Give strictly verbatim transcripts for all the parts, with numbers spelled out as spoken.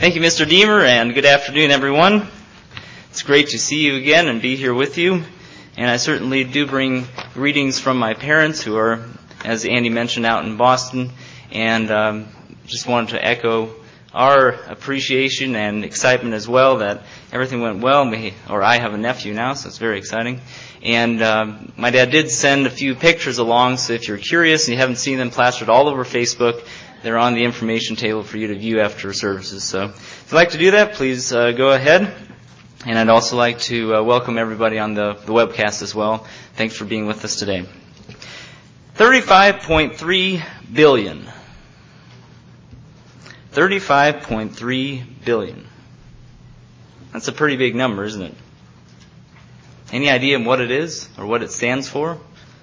Thank you, Mister Deemer, and good afternoon, everyone. It's great to see you again and be here with you. And I certainly do bring greetings from my parents who are, as Andy mentioned, out in Boston. And um, just wanted to echo our appreciation and excitement as well that everything went well. Me, or I have a nephew now, so it's very exciting. And um, my dad did send a few pictures along, so if you're curious and you haven't seen them plastered all over Facebook, they're on the information table for you to view after services. So if you'd like to do that, please uh, go ahead. And I'd also like to uh, welcome everybody on the, the webcast as well. Thanks for being with us today. thirty-five point three billion dollars. thirty-five point three billion dollars. That's a pretty big number, isn't it? Any idea what it is or what it stands for?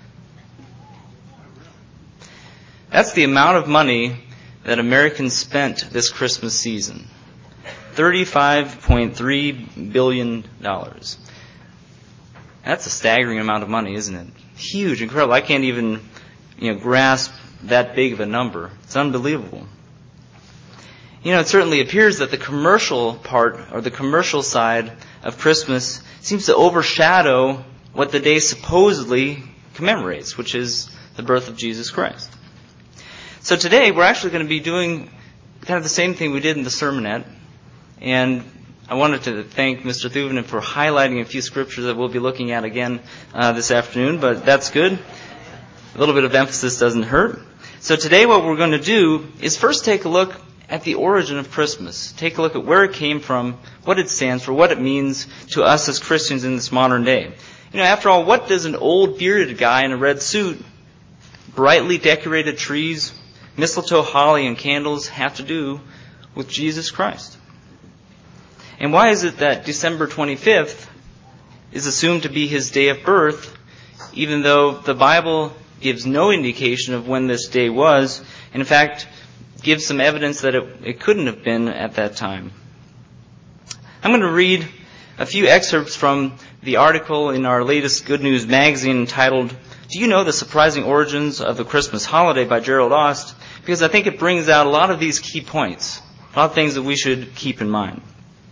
That's the amount of money that Americans spent this Christmas season. thirty-five point three billion dollars. That's a staggering amount of money, isn't it? Huge, incredible. I can't even, you know, grasp that big of a number. It's unbelievable. You know, it certainly appears that the commercial part, or the commercial side of Christmas, seems to overshadow what the day supposedly commemorates, which is the birth of Jesus Christ. So today, we're actually going to be doing kind of the same thing we did in the sermonette. And I wanted to thank Mister Thuvinen for highlighting a few scriptures that we'll be looking at again uh, this afternoon, but that's good. A little bit of emphasis doesn't hurt. So today what we're going to do is first take a look at the origin of Christmas. Take a look at where it came from, what it stands for, what it means to us as Christians in this modern day. You know, after all, what does an old bearded guy in a red suit, brightly decorated trees, mistletoe, holly, and candles have to do with Jesus Christ? And why is it that December twenty-fifth is assumed to be his day of birth, even though the Bible gives no indication of when this day was, and in fact gives some evidence that it, it couldn't have been at that time? I'm going to read a few excerpts from the article in our latest Good News magazine entitled, "Do You Know the Surprising Origins of the Christmas Holiday?" by Gerald Ost, because I think it brings out a lot of these key points, a lot of things that we should keep in mind.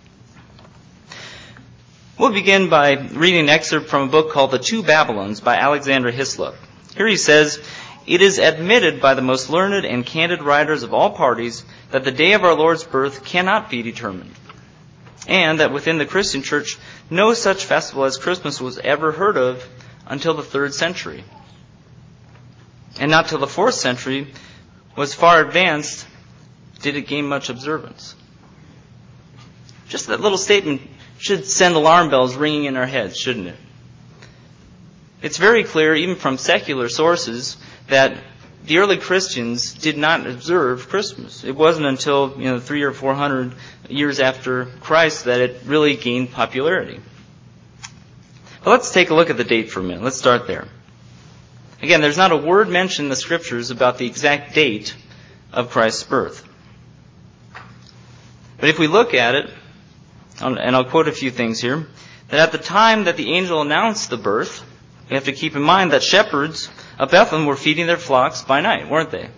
We'll begin by reading an excerpt from a book called The Two Babylons by Alexander Hislop. Here he says, "It is admitted by the most learned and candid writers of all parties that the day of our Lord's birth cannot be determined, and that within the Christian church no such festival as Christmas was ever heard of until the third century. And not till the fourth century was far advanced did it gain much observance." Just that little statement should send alarm bells ringing in our heads, shouldn't it? It's very clear, even from secular sources, that the early Christians did not observe Christmas. It wasn't until, you know, three or four hundred years after Christ that it really gained popularity. But let's take a look at the date for a minute. Let's start there. Again, there's not a word mentioned in the Scriptures about the exact date of Christ's birth. But if we look at it, and I'll quote a few things here, that at the time that the angel announced the birth, we have to keep in mind that shepherds of Bethlehem were feeding their flocks by night, weren't they?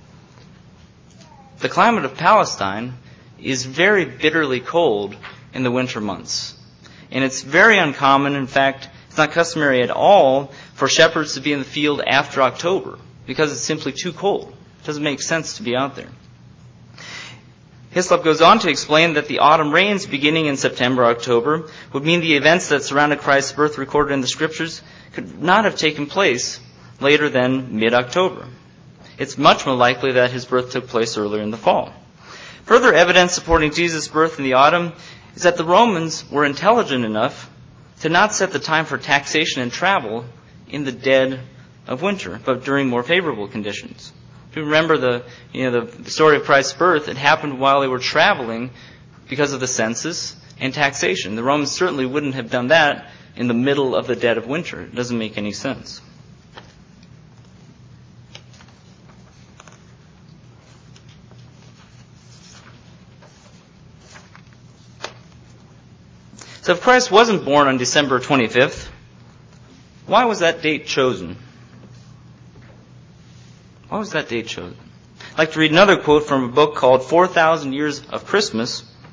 The climate of Palestine is very bitterly cold in the winter months. And it's very uncommon, in fact, it's not customary at all for shepherds to be in the field after October because it's simply too cold. It doesn't make sense to be out there. Hislop goes on to explain that the autumn rains beginning in September, October would mean the events that surrounded Christ's birth recorded in the Scriptures could not have taken place later than mid-October. It's much more likely that his birth took place earlier in the fall. Further evidence supporting Jesus' birth in the autumn is that the Romans were intelligent enough to not set the time for taxation and travel in the dead of winter, but during more favorable conditions. If you remember the, you know, the story of Christ's birth, it happened while they were traveling because of the census and taxation. The Romans certainly wouldn't have done that in the middle of the dead of winter. It doesn't make any sense. So if Christ wasn't born on December twenty-fifth, why was that date chosen? Why was that date chosen? I'd like to read another quote from a book called four thousand Years of Christmas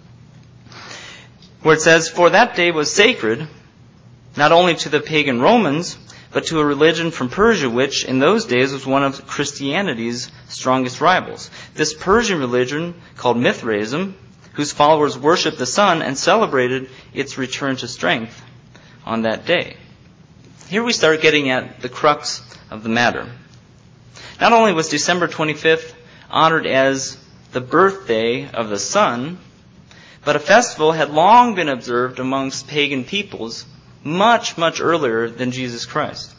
where it says, "For that day was sacred, not only to the pagan Romans, but to a religion from Persia, which in those days was one of Christianity's strongest rivals. This Persian religion, called Mithraism, whose followers worshipped the sun and celebrated its return to strength on that day." Here we start getting at the crux of the matter. Not only was December twenty-fifth honored as the birthday of the sun, but a festival had long been observed amongst pagan peoples much, much earlier than Jesus Christ.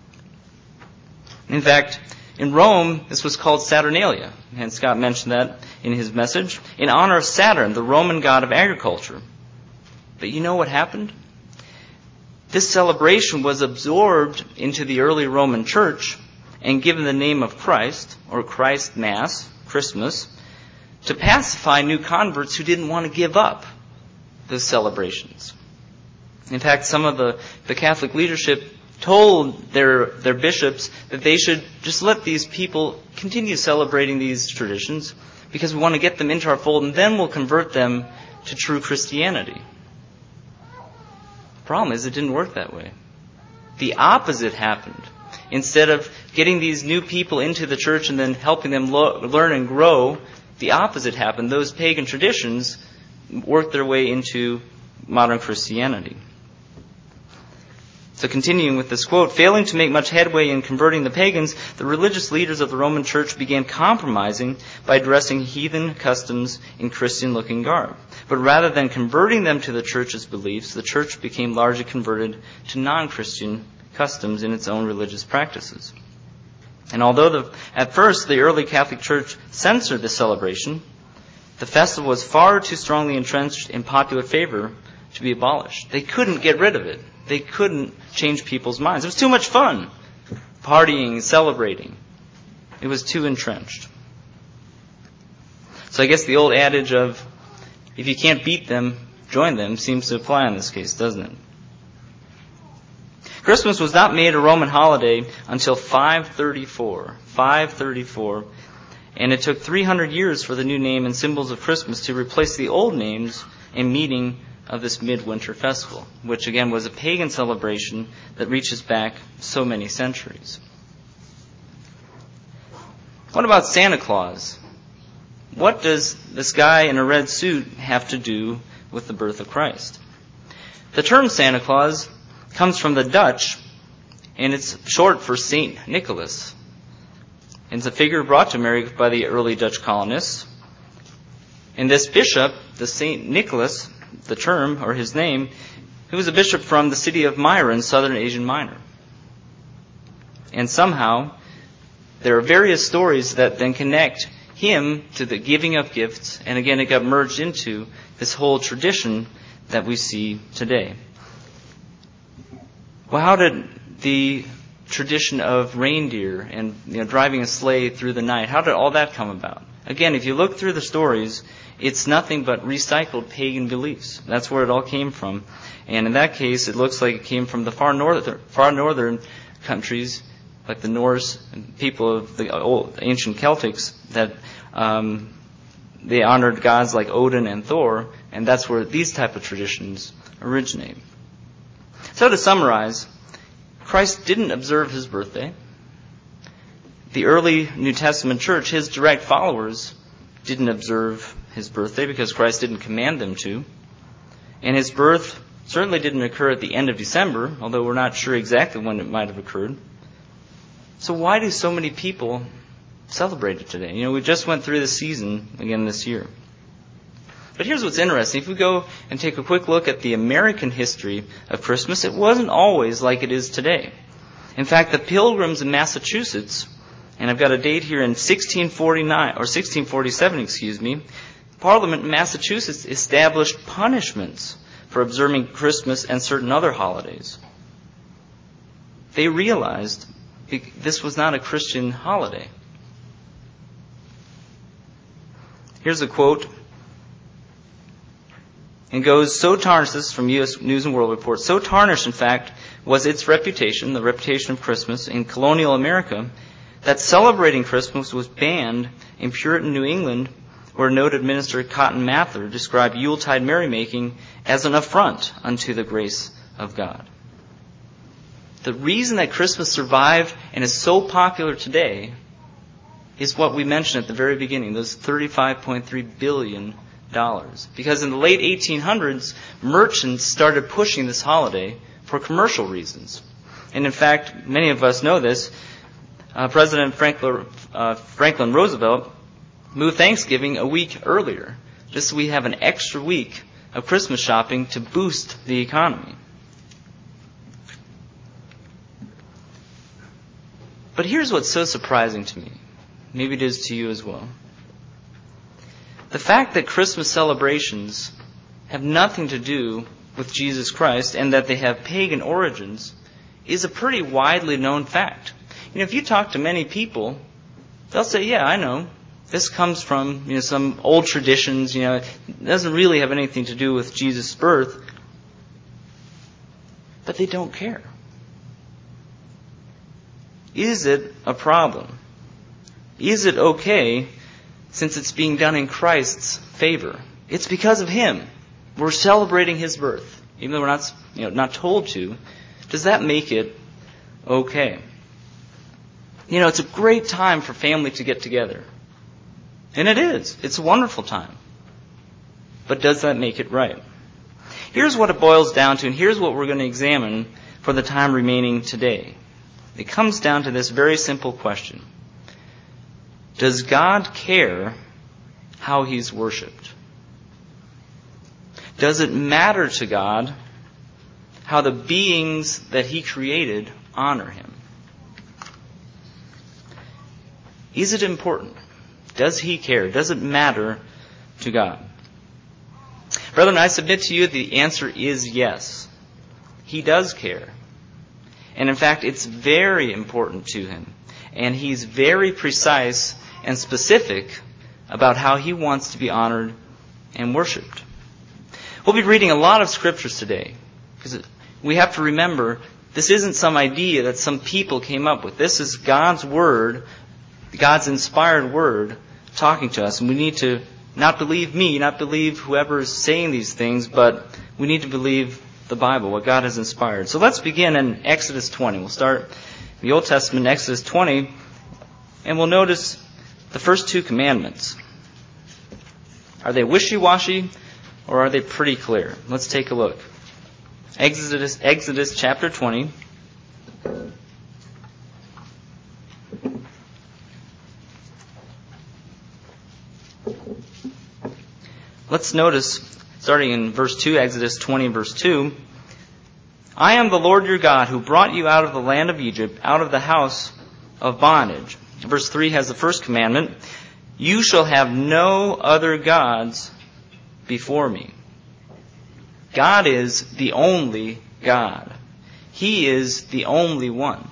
In fact, in Rome, this was called Saturnalia, and Scott mentioned that in his message, in honor of Saturn, the Roman god of agriculture. But you know what happened? This celebration was absorbed into the early Roman church and given the name of Christ, or Christ Mass, Christmas, to pacify new converts who didn't want to give up the celebrations. In fact, some of the, the Catholic leadership told their, their bishops that they should just let these people continue celebrating these traditions because we want to get them into our fold and then we'll convert them to true Christianity. The problem is it didn't work that way. The opposite happened. Instead of getting these new people into the church and then helping them lo- learn and grow, the opposite happened. Those pagan traditions worked their way into modern Christianity. So continuing with this quote, "Failing to make much headway in converting the pagans, the religious leaders of the Roman Church began compromising by dressing heathen customs in Christian-looking garb. But rather than converting them to the Church's beliefs, the Church became largely converted to non-Christian customs in its own religious practices. And although the, at first the early Catholic Church censored the celebration, the festival was far too strongly entrenched in popular favor to be abolished. They couldn't get rid of it. They couldn't change people's minds. It was too much fun, partying, celebrating. It was too entrenched. So I guess the old adage of, if you can't beat them, join them, seems to apply in this case, doesn't it? Christmas was not made a Roman holiday until five thirty-four. five thirty-four. And it took three hundred years for the new name and symbols of Christmas to replace the old names and meaning of this midwinter festival, which again was a pagan celebration that reaches back so many centuries. What about Santa Claus? What does this guy in a red suit have to do with the birth of Christ? The term Santa Claus comes from the Dutch, and it's short for Saint Nicholas. It's a figure brought to America by the early Dutch colonists. And this bishop, the Saint Nicholas, the term, or his name, he was a bishop from the city of Myra in southern Asia Minor. And somehow, there are various stories that then connect him to the giving of gifts, and again it got merged into this whole tradition that we see today. Well, how did the tradition of reindeer and you know, driving a sleigh through the night, how did all that come about? Again, if you look through the stories, it's nothing but recycled pagan beliefs. That's where it all came from. And in that case, it looks like it came from the far northern, far northern countries, like the Norse and people of the old ancient Celtics, that um, they honored gods like Odin and Thor, and that's where these type of traditions originate. So to summarize, Christ didn't observe his birthday. The early New Testament church, his direct followers, didn't observe his birthday because Christ didn't command them to. And his birth certainly didn't occur at the end of December, although we're not sure exactly when it might have occurred. So why do so many people celebrate it today? You know, we just went through the season again this year. But here's what's interesting. If we go and take a quick look at the American history of Christmas, it wasn't always like it is today. In fact, the Pilgrims in Massachusetts, and I've got a date here in sixteen forty-nine, or sixteen forty-seven, excuse me, Parliament in Massachusetts established punishments for observing Christmas and certain other holidays. They realized this was not a Christian holiday. Here's a quote. It goes, so tarnished, this is from U S News and World Report, so tarnished, in fact, was its reputation, the reputation of Christmas in colonial America, that celebrating Christmas was banned in Puritan New England Or noted minister Cotton Mather described Yuletide merrymaking as an affront unto the grace of God. The reason that Christmas survived and is so popular today is what we mentioned at the very beginning, those thirty-five point three billion dollars. Because in the late eighteen hundreds, merchants started pushing this holiday for commercial reasons. And in fact, many of us know this, uh, President Franklin, uh, Franklin Roosevelt moved Thanksgiving a week earlier, just so we have an extra week of Christmas shopping to boost the economy. But here's what's so surprising to me. Maybe it is to you as well. The fact that Christmas celebrations have nothing to do with Jesus Christ and that they have pagan origins is a pretty widely known fact. You know, if you talk to many people, they'll say, yeah, I know. This comes from, you know, some old traditions, you know, it doesn't really have anything to do with Jesus' birth. But they don't care. Is it a problem? Is it okay since it's being done in Christ's favor? It's because of Him. We're celebrating His birth, even though we're not, you know, not told to. Does that make it okay? You know, it's a great time for family to get together. And it is. It's a wonderful time. But does that make it right? Here's what it boils down to, and here's what we're going to examine for the time remaining today. It comes down to this very simple question. Does God care how He's worshipped? Does it matter to God how the beings that He created honor Him? Is it important? Does He care? Does it matter to God? Brethren, I submit to you the answer is yes. He does care. And in fact, it's very important to Him. And He's very precise and specific about how He wants to be honored and worshipped. We'll be reading a lot of scriptures today, because we have to remember this isn't some idea that some people came up with. This is God's Word, God's inspired Word, talking to us. And we need to not believe me, not believe whoever is saying these things, but we need to believe the Bible, what God has inspired. So let's begin in Exodus twenty. We'll start in the Old Testament, Exodus twenty, and we'll notice the first two commandments. Are they wishy-washy, or are they pretty clear? Let's take a look. Exodus, Exodus chapter twenty. Let's notice, starting in verse two, Exodus twenty, verse two, I am the Lord your God who brought you out of the land of Egypt, out of the house of bondage. Verse three has the first commandment, you shall have no other gods before me. God is the only God. He is the only one.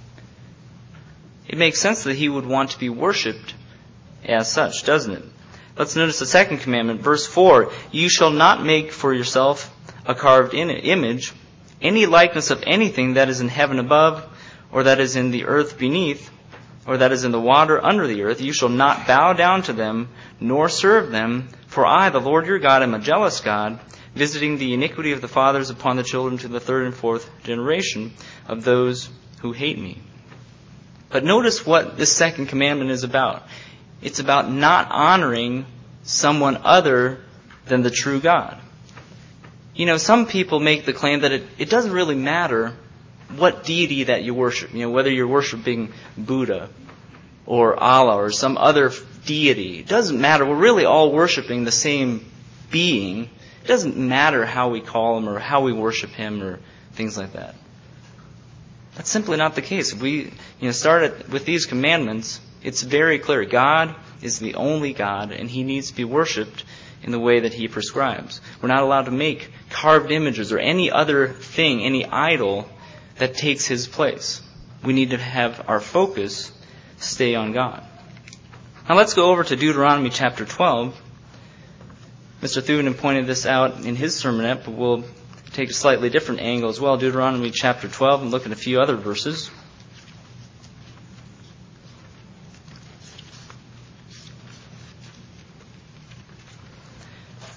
It makes sense that He would want to be worshipped as such, doesn't it? Let's notice the second commandment, verse four. You shall not make for yourself a carved image, any likeness of anything that is in heaven above, or that is in the earth beneath, or that is in the water under the earth. You shall not bow down to them, nor serve them. For I, the Lord your God, am a jealous God, visiting the iniquity of the fathers upon the children to the third and fourth generation of those who hate me. But notice what this second commandment is about. It's about not honoring someone other than the true God. You know, some people make the claim that it, it doesn't really matter what deity that you worship. You know, whether you're worshiping Buddha or Allah or some other deity. It doesn't matter. We're really all worshiping the same being. It doesn't matter how we call Him or how we worship Him or things like that. That's simply not the case. If we you know, start with these commandments, it's very clear. God is the only God, and He needs to be worshipped in the way that He prescribes. We're not allowed to make carved images or any other thing, any idol that takes His place. We need to have our focus stay on God. Now let's go over to Deuteronomy chapter twelve. Mister Thunen pointed this out in his sermonette, but we'll take a slightly different angle as well. Deuteronomy chapter twelve, and look at a few other verses.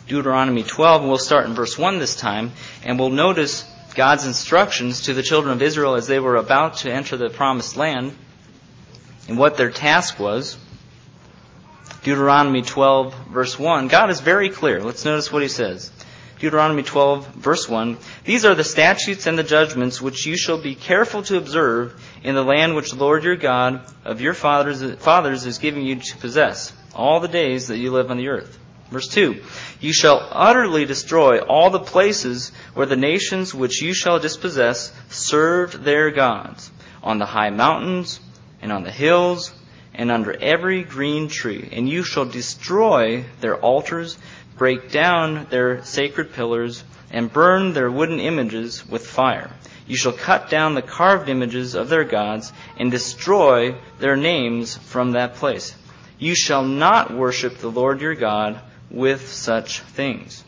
Deuteronomy twelve, and we'll start in verse one this time, and we'll notice God's instructions to the children of Israel as they were about to enter the promised land and what their task was. Deuteronomy twelve, verse one. God is very clear. Let's notice what he says. Deuteronomy twelve, verse one. These are the statutes and the judgments which you shall be careful to observe in the land which the Lord your God of your fathers, fathers is giving you to possess, all the days that you live on the earth. Verse two. You shall utterly destroy all the places where the nations which you shall dispossess served their gods, on the high mountains and on the hills and under every green tree. And you shall destroy their altars, break down their sacred pillars, and burn their wooden images with fire. You shall cut down the carved images of their gods and destroy their names from that place. You shall not worship the Lord your God with such things.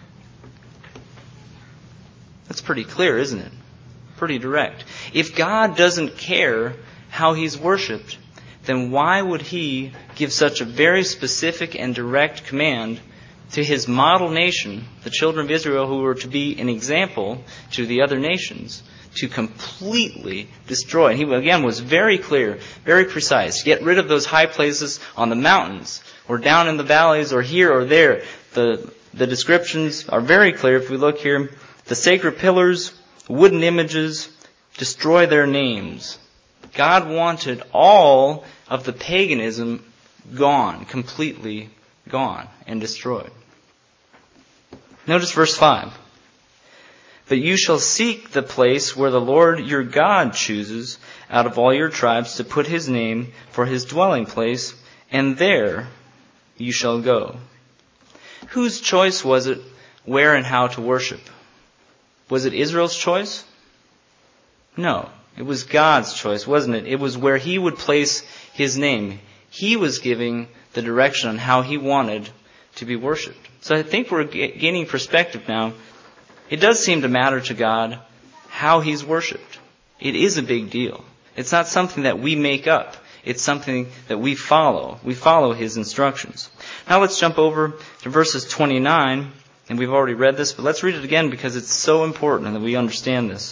That's pretty clear, isn't it? Pretty direct. If God doesn't care how he's worshipped, then why would he give such a very specific and direct command to his model nation, the children of Israel, who were to be an example to the other nations, to completely destroy? And he, again, was very clear, very precise. Get rid of those high places on the mountains, or down in the valleys, or here or there. The, the descriptions are very clear. If we look here, the sacred pillars, wooden images, destroy their names. God wanted all of the paganism gone, completely gone and destroyed. Notice verse five. But you shall seek the place where the Lord your God chooses out of all your tribes to put his name for his dwelling place, and there you shall go. Whose choice was it where and how to worship? Was it Israel's choice? No. It was God's choice, wasn't it? It was where he would place his name. He was giving the direction on how he wanted to be worshipped. So I think we're gaining perspective now. It does seem to matter to God how he's worshipped. It is a big deal. It's not something that we make up. It's something that we follow. We follow his instructions. Now let's jump over to verses twenty-nine. And we've already read this, but let's read it again because it's so important that we understand this.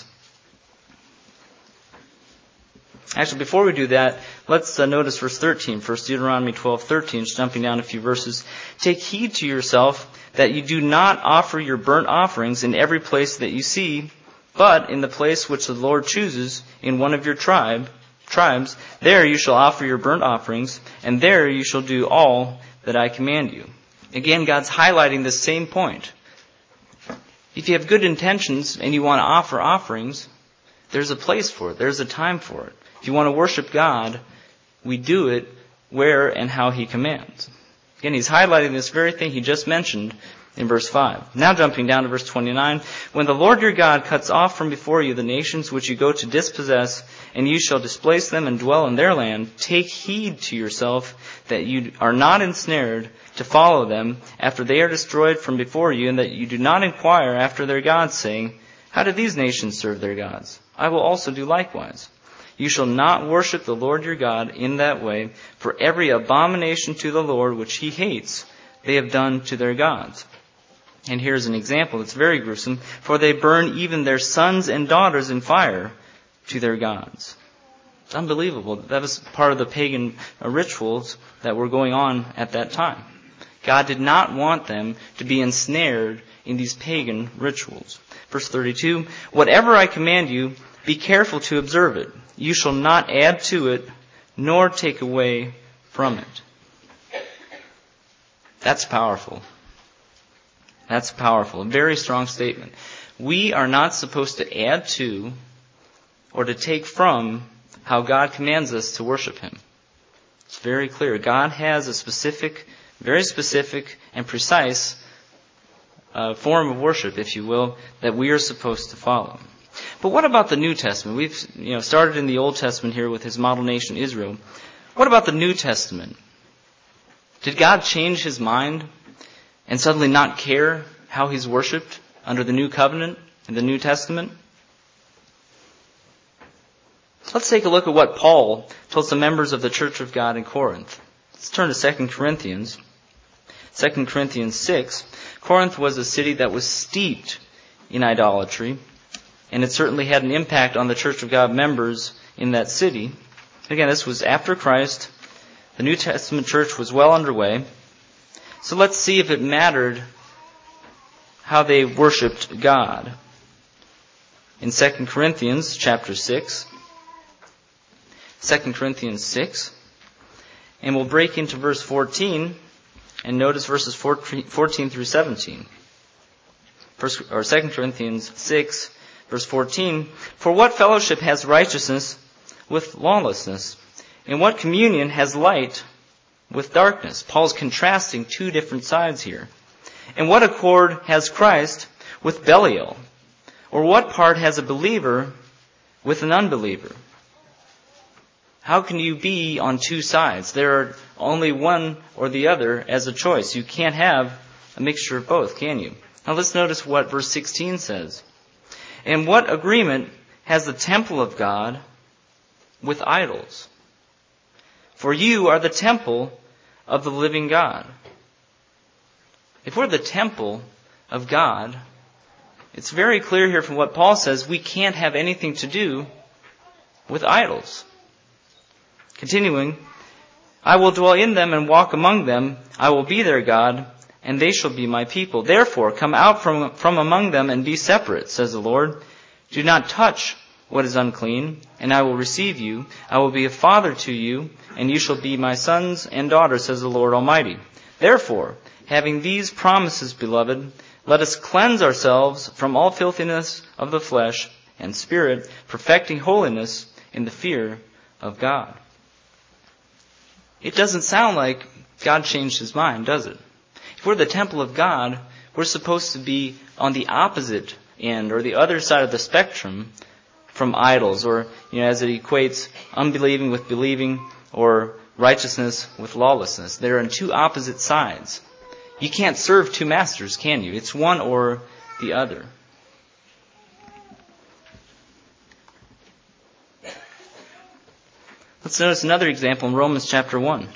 Actually, before we do that, let's uh, notice verse thirteen. First Deuteronomy twelve thirteen, just jumping down a few verses. Take heed to yourself that you do not offer your burnt offerings in every place that you see, but in the place which the Lord chooses in one of your tribe, tribes, there you shall offer your burnt offerings, and there you shall do all that I command you. Again, God's highlighting this same point. If you have good intentions and you want to offer offerings, there's a place for it. There's a time for it. If you want to worship God, we do it where and how he commands. Again, he's highlighting this very thing he just mentioned in verse five. Now jumping down to verse twenty-nine. When the Lord your God cuts off from before you the nations which you go to dispossess, and you shall displace them and dwell in their land, take heed to yourself that you are not ensnared to follow them after they are destroyed from before you, and that you do not inquire after their gods, saying, how do these nations serve their gods? I will also do likewise. You shall not worship the Lord your God in that way, for every abomination to the Lord which he hates, they have done to their gods. And here's an example that's very gruesome. For they burn even their sons and daughters in fire to their gods. It's unbelievable. That was part of the pagan rituals that were going on at that time. God did not want them to be ensnared in these pagan rituals. Verse thirty-two, whatever I command you, be careful to observe it. You shall not add to it, nor take away from it. That's powerful. That's powerful. A very strong statement. We are not supposed to add to or to take from how God commands us to worship him. It's very clear. God has a specific, very specific and precise uh, form of worship, if you will, that we are supposed to follow. But what about the New Testament? We've you know started in the Old Testament here with his model nation Israel. What about the New Testament? Did God change his mind and suddenly not care how he's worshipped under the New Covenant in the New Testament? Let's take a look at what Paul told some members of the Church of God in Corinth. Let's turn to Second Corinthians. Second Corinthians six, Corinth was a city that was steeped in idolatry, and it certainly had an impact on the Church of God members in that city. Again, this was after Christ. The New Testament church was well underway. So let's see if it mattered how they worshiped God. In Second Corinthians chapter six, Second Corinthians six, and we'll break into verse fourteen, and notice verses fourteen through seventeen. First, or Second Corinthians six, verse fourteen, "For what fellowship has righteousness with lawlessness? And what communion has light with darkness?" Paul's contrasting two different sides here. "And what accord has Christ with Belial? Or what part has a believer with an unbeliever?" How can you be on two sides? There are only one or the other as a choice. You can't have a mixture of both, can you? Now let's notice what verse sixteen says. "And what agreement has the temple of God with idols? For you are the temple of the living God." If we're the temple of God, it's very clear here from what Paul says, we can't have anything to do with idols. Continuing, "I will dwell in them and walk among them. I will be their God, and they shall be my people. Therefore, come out from, from among them and be separate, says the Lord. Do not touch what is unclean, and I will receive you. I will be a father to you, and you shall be my sons and daughters, says the Lord Almighty. Therefore, having these promises, beloved, let us cleanse ourselves from all filthiness of the flesh and spirit, perfecting holiness in the fear of God." It doesn't sound like God changed his mind, does it? If we're the temple of God, we're supposed to be on the opposite end or the other side of the spectrum from idols, or, you know, as it equates unbelieving with believing or righteousness with lawlessness. They're on two opposite sides. You can't serve two masters, can you? It's one or the other. Let's notice another example in Romans chapter one.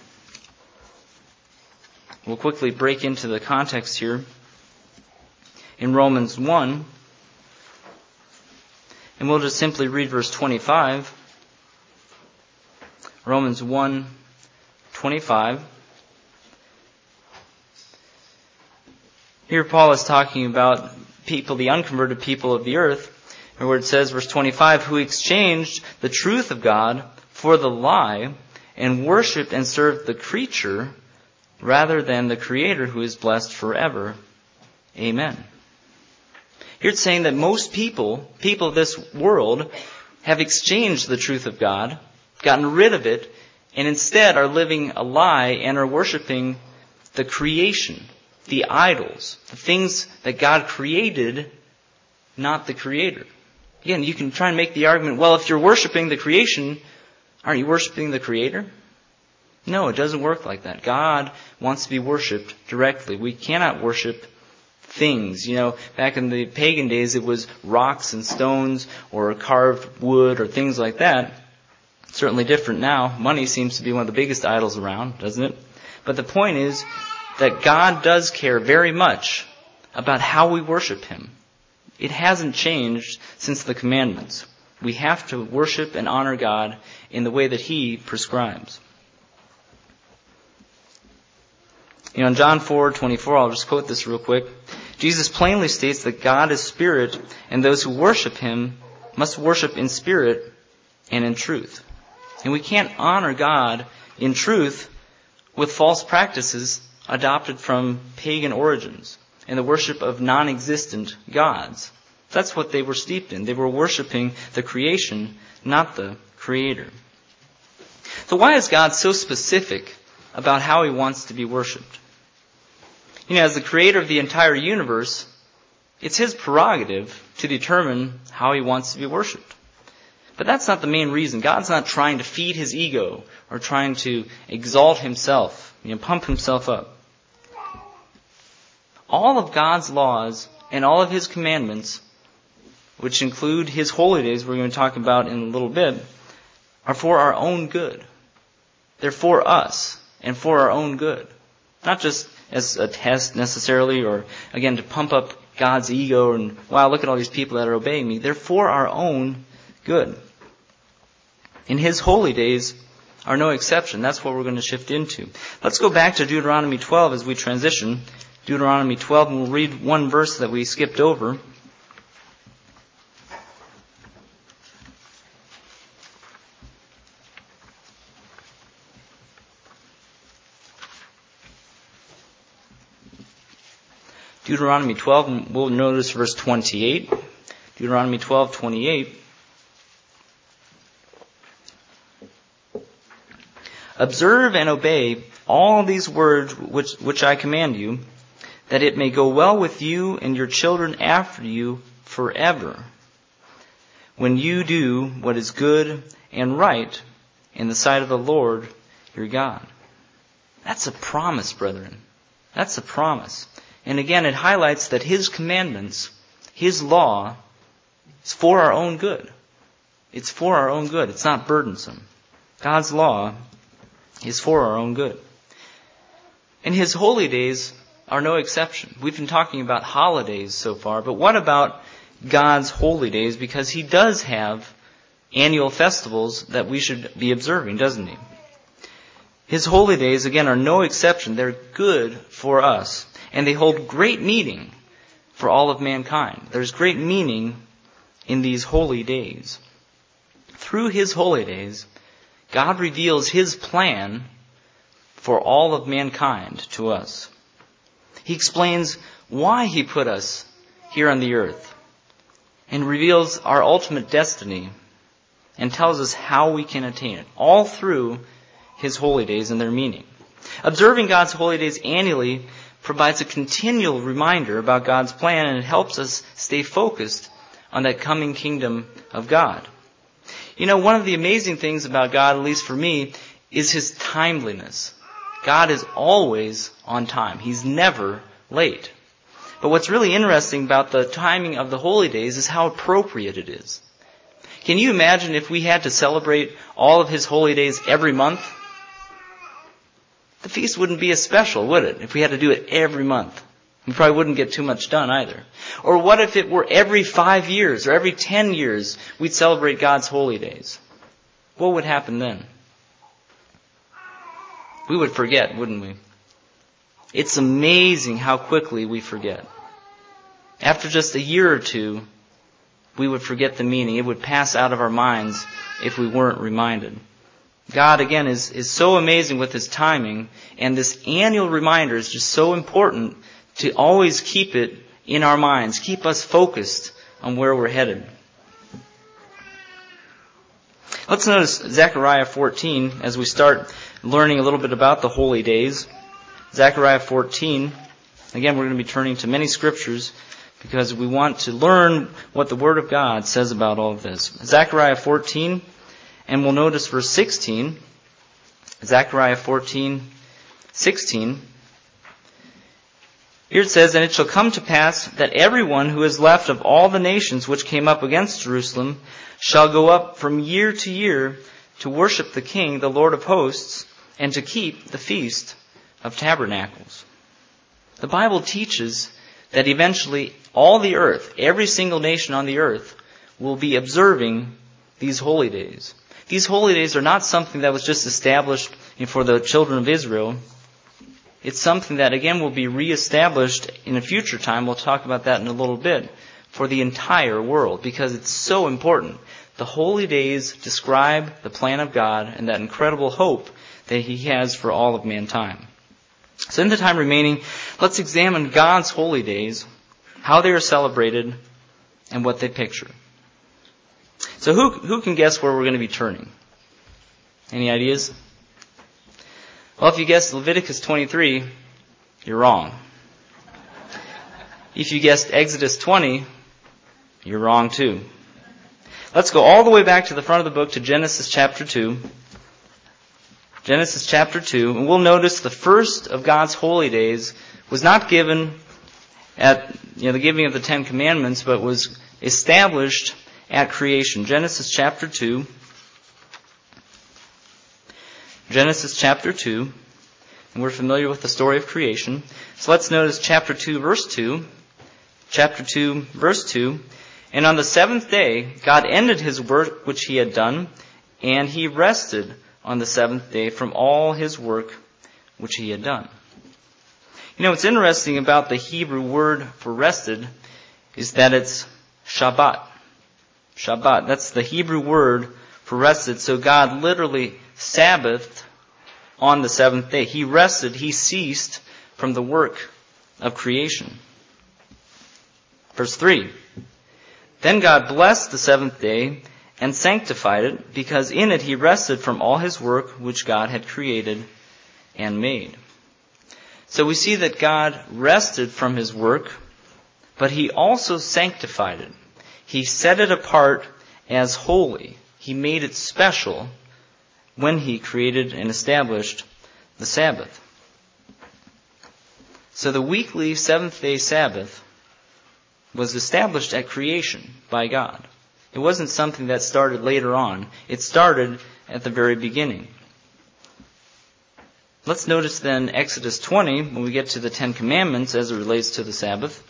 We'll quickly break into the context here. In Romans one, and we'll just simply read verse twenty-five. Romans one, twenty-five. Here Paul is talking about people, the unconverted people of the earth, where it says, verse twenty-five, "Who exchanged the truth of God for the lie, and worshipped and served the creature rather than the Creator, who is blessed forever. Amen." Here it's saying that most people, people of this world, have exchanged the truth of God, gotten rid of it, and instead are living a lie and are worshiping the creation, the idols, the things that God created, not the Creator. Again, you can try and make the argument, well, if you're worshiping the creation, aren't you worshiping the Creator? No, it doesn't work like that. God wants to be worshipped directly. We cannot worship things. You know, back in the pagan days, it was rocks and stones or carved wood or things like that. It's certainly different now. Money seems to be one of the biggest idols around, doesn't it? But the point is that God does care very much about how we worship Him. It hasn't changed since the commandments. We have to worship and honor God in the way that He prescribes. You know, in John four twenty-four, I'll just quote this real quick. Jesus plainly states that God is spirit, and those who worship Him must worship in spirit and in truth. And we can't honor God in truth with false practices adopted from pagan origins and the worship of non-existent gods. That's what they were steeped in. They were worshiping the creation, not the Creator. So why is God so specific about how He wants to be worshipped? You know, as the Creator of the entire universe, it's His prerogative to determine how He wants to be worshipped. But that's not the main reason. God's not trying to feed His ego or trying to exalt Himself, you know, pump Himself up. All of God's laws and all of His commandments, which include His holy days, we're going to talk about in a little bit, are for our own good. They're for us and for our own good. Not just as a test necessarily, or again to pump up God's ego and, wow, look at all these people that are obeying me. They're for our own good. And His holy days are no exception. That's what we're going to shift into. Let's go back to Deuteronomy twelve as we transition. Deuteronomy twelve, and we'll read one verse that we skipped over. Deuteronomy twelve, and we'll notice verse twenty-eight. Deuteronomy twelve, twenty-eight. Observe and obey all these words which, which I command you, that it may go well with you and your children after you forever, when you do what is good and right in the sight of the Lord your God. That's a promise, brethren. That's a promise. And again, it highlights that His commandments, His law, is for our own good. It's for our own good. It's not burdensome. God's law is for our own good. And His holy days are no exception. We've been talking about holidays so far, but what about God's holy days? Because He does have annual festivals that we should be observing, doesn't He? His holy days, again, are no exception. They're good for us. And they hold great meaning for all of mankind. There's great meaning in these holy days. Through His holy days, God reveals His plan for all of mankind to us. He explains why He put us here on the earth and reveals our ultimate destiny and tells us how we can attain it, all through His holy days and their meaning. Observing God's holy days annually provides a continual reminder about God's plan, and it helps us stay focused on that coming kingdom of God. You know, one of the amazing things about God, at least for me, is His timeliness. God is always on time. He's never late. But what's really interesting about the timing of the holy days is how appropriate it is. Can you imagine if we had to celebrate all of His holy days every month? The feast wouldn't be as special, would it? If we had to do it every month. We probably wouldn't get too much done either. Or what if it were every five years or every ten years we'd celebrate God's holy days? What would happen then? We would forget, wouldn't we? It's amazing how quickly we forget. After just a year or two, we would forget the meaning. It would pass out of our minds if we weren't reminded. God, again, is, is so amazing with His timing, and this annual reminder is just so important to always keep it in our minds, keep us focused on where we're headed. Let's notice Zechariah fourteen as we start learning a little bit about the holy days. Zechariah fourteen, again, we're going to be turning to many scriptures because we want to learn what the Word of God says about all of this. Zechariah fourteen, and we'll notice verse sixteen. Zechariah fourteen, sixteen. Here it says, "And it shall come to pass that everyone who is left of all the nations which came up against Jerusalem shall go up from year to year to worship the King, the Lord of hosts, and to keep the Feast of Tabernacles." The Bible teaches that eventually all the earth, every single nation on the earth, will be observing these holy days. These holy days are not something that was just established for the children of Israel. It's something that, again, will be reestablished in a future time. We'll talk about that in a little bit, for the entire world, because it's so important. The holy days describe the plan of God and that incredible hope that He has for all of mankind. So in the time remaining, let's examine God's holy days, how they are celebrated, and what they picture. So who who can guess where we're going to be turning? Any ideas? Well, if you guessed Leviticus twenty-three, you're wrong. If you guessed Exodus twenty, you're wrong too. Let's go all the way back to the front of the book to Genesis chapter two. Genesis chapter two, and we'll notice the first of God's holy days was not given at you know the giving of the Ten Commandments, but was established at creation. Genesis chapter two. Genesis chapter two, And we're familiar with the story of creation. So let's notice chapter two, verse two. Chapter two, verse two. And on the seventh day, God ended his work which he had done, and he rested on the seventh day from all his work which he had done. You know, what's interesting about the Hebrew word for rested is that it's Shabbat. Shabbat. That's the Hebrew word for rested. So God literally Sabbathed on the seventh day. He rested. He ceased from the work of creation. Verse three. Then God blessed the seventh day and sanctified it, because in it he rested from all his work which God had created and made. So we see that God rested from his work, but he also sanctified it. He set it apart as holy. He made it special when he created and established the Sabbath. So the weekly seventh-day Sabbath was established at creation by God. It wasn't something that started later on. It started at the very beginning. Let's notice then Exodus twenty when we get to the Ten Commandments as it relates to the Sabbath.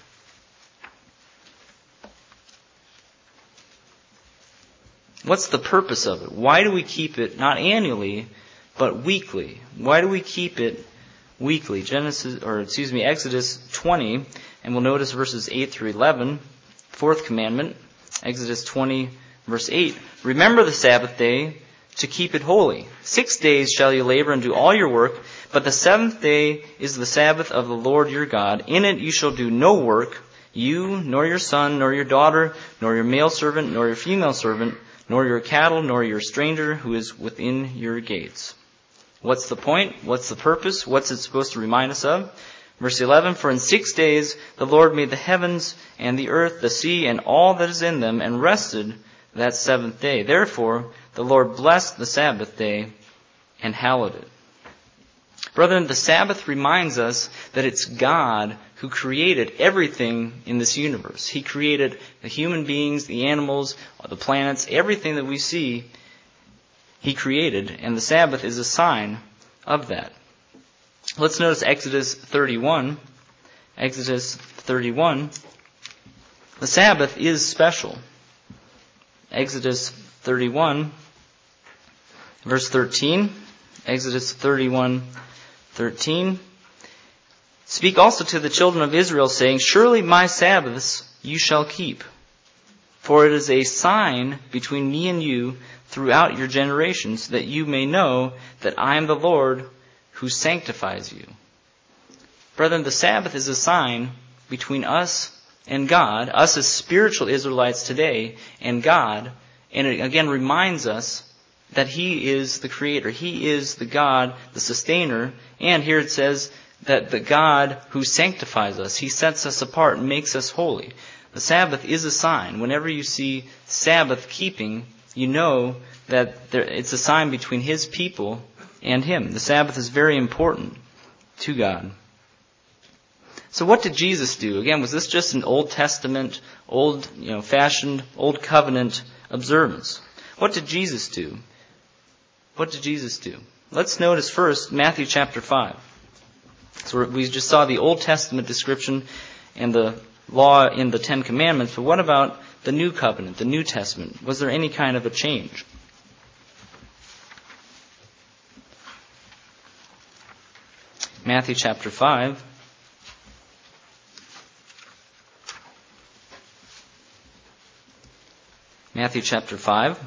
What's the purpose of it? Why do we keep it not annually, but weekly? Why do we keep it weekly? Genesis, or excuse me, Exodus twenty, and we'll notice verses eight through eleven. Fourth commandment, Exodus twenty, verse eight. Remember the Sabbath day to keep it holy. Six days shall you labor and do all your work, but the seventh day is the Sabbath of the Lord your God. In it you shall do no work, you, nor your son, nor your daughter, nor your male servant, nor your female servant, nor your cattle, nor your stranger who is within your gates. What's the point? What's the purpose? What's it supposed to remind us of? Verse eleven, for in six days the Lord made the heavens and the earth, the sea, and all that is in them, and rested that seventh day. Therefore the Lord blessed the Sabbath day and hallowed it. Brethren, the Sabbath reminds us that it's God who created everything in this universe. He created the human beings, the animals, the planets, everything that we see, He created, and the Sabbath is a sign of that. Let's notice Exodus thirty-one. Exodus thirty-one. The Sabbath is special. Exodus thirty-one, verse thirteen. Exodus thirty-one, thirteen. Speak also to the children of Israel, saying, surely my Sabbaths you shall keep, for it is a sign between me and you throughout your generations, that you may know that I am the Lord who sanctifies you. Brethren, the Sabbath is a sign between us and God, us as spiritual Israelites today, and God, and it again reminds us that He is the Creator. He is the God, the Sustainer, and here it says that the God who sanctifies us. He sets us apart and makes us holy. The Sabbath is a sign. Whenever you see Sabbath keeping, you know that there, it's a sign between His people and Him. The Sabbath is very important to God. So what did Jesus do? Again, was this just an Old Testament, old, you know, fashioned, Old Covenant observance? What did Jesus do? What did Jesus do? Let's notice first Matthew chapter five. So we just saw the Old Testament description and the law in the Ten Commandments, but what about the New Covenant, the New Testament? Was there any kind of a change? Matthew chapter five. Matthew chapter five.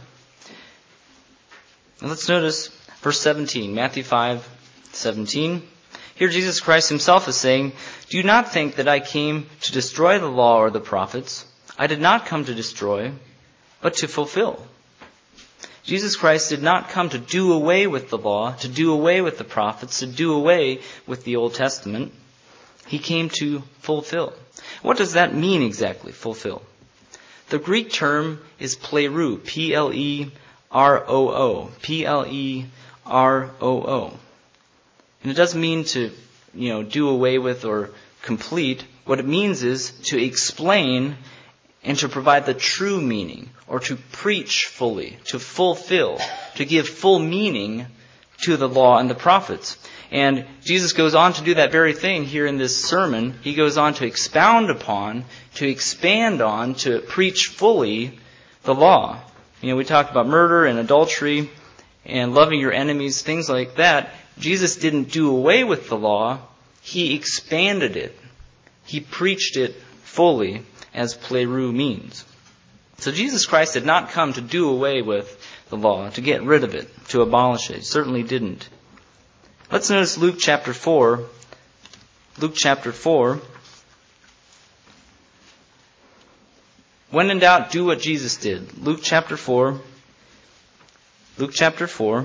And let's notice verse seventeen. Matthew five, seventeen. Here Jesus Christ Himself is saying, do you not think that I came to destroy the law or the prophets? I did not come to destroy, but to fulfill. Jesus Christ did not come to do away with the law, to do away with the prophets, to do away with the Old Testament. He came to fulfill. What does that mean exactly, fulfill? The Greek term is pleroo, P L E R O O, P L E R O O. And it doesn't mean to, you know, do away with or complete. What it means is to explain and to provide the true meaning, or to preach fully, to fulfill, to give full meaning to the law and the prophets. And Jesus goes on to do that very thing here in this sermon. He goes on to expound upon, to expand on, to preach fully the law. You know, we talked about murder and adultery and loving your enemies, things like that. Jesus didn't do away with the law. He expanded it. He preached it fully, as pleroo means. So Jesus Christ did not come to do away with the law, to get rid of it, to abolish it. He certainly didn't. Let's notice Luke chapter four. Luke chapter four. When in doubt, do what Jesus did. Luke chapter four. Luke chapter four.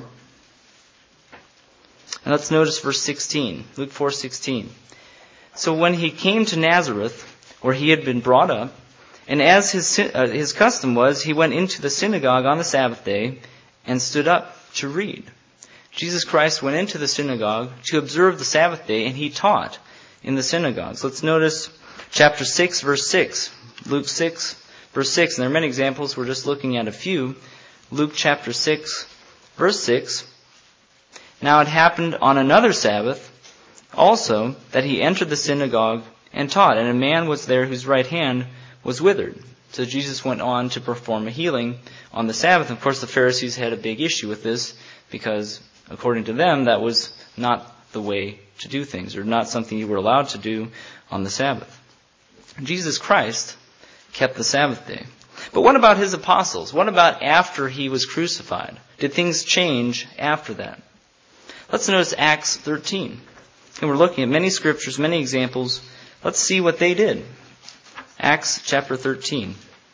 And let's notice verse sixteen. Luke four sixteen. So when he came to Nazareth, where he had been brought up, and as his uh, his custom was, he went into the synagogue on the Sabbath day and stood up to read. Jesus Christ went into the synagogue to observe the Sabbath day, and he taught in the synagogues. Let's notice chapter six, verse six. Luke six, verse six. And there are many examples. We're just looking at a few. Luke chapter six, verse six. Now it happened on another Sabbath also that he entered the synagogue and taught, and a man was there whose right hand was withered. So Jesus went on to perform a healing on the Sabbath. Of course, the Pharisees had a big issue with this because, according to them, that was not the way to do things, or not something you were allowed to do on the Sabbath. Jesus Christ kept the Sabbath day. But what about his apostles? What about after he was crucified? Did things change after that? Let's notice Acts thirteen. And we're looking at many scriptures, many examples. Let's see what they did. Acts chapter thirteen.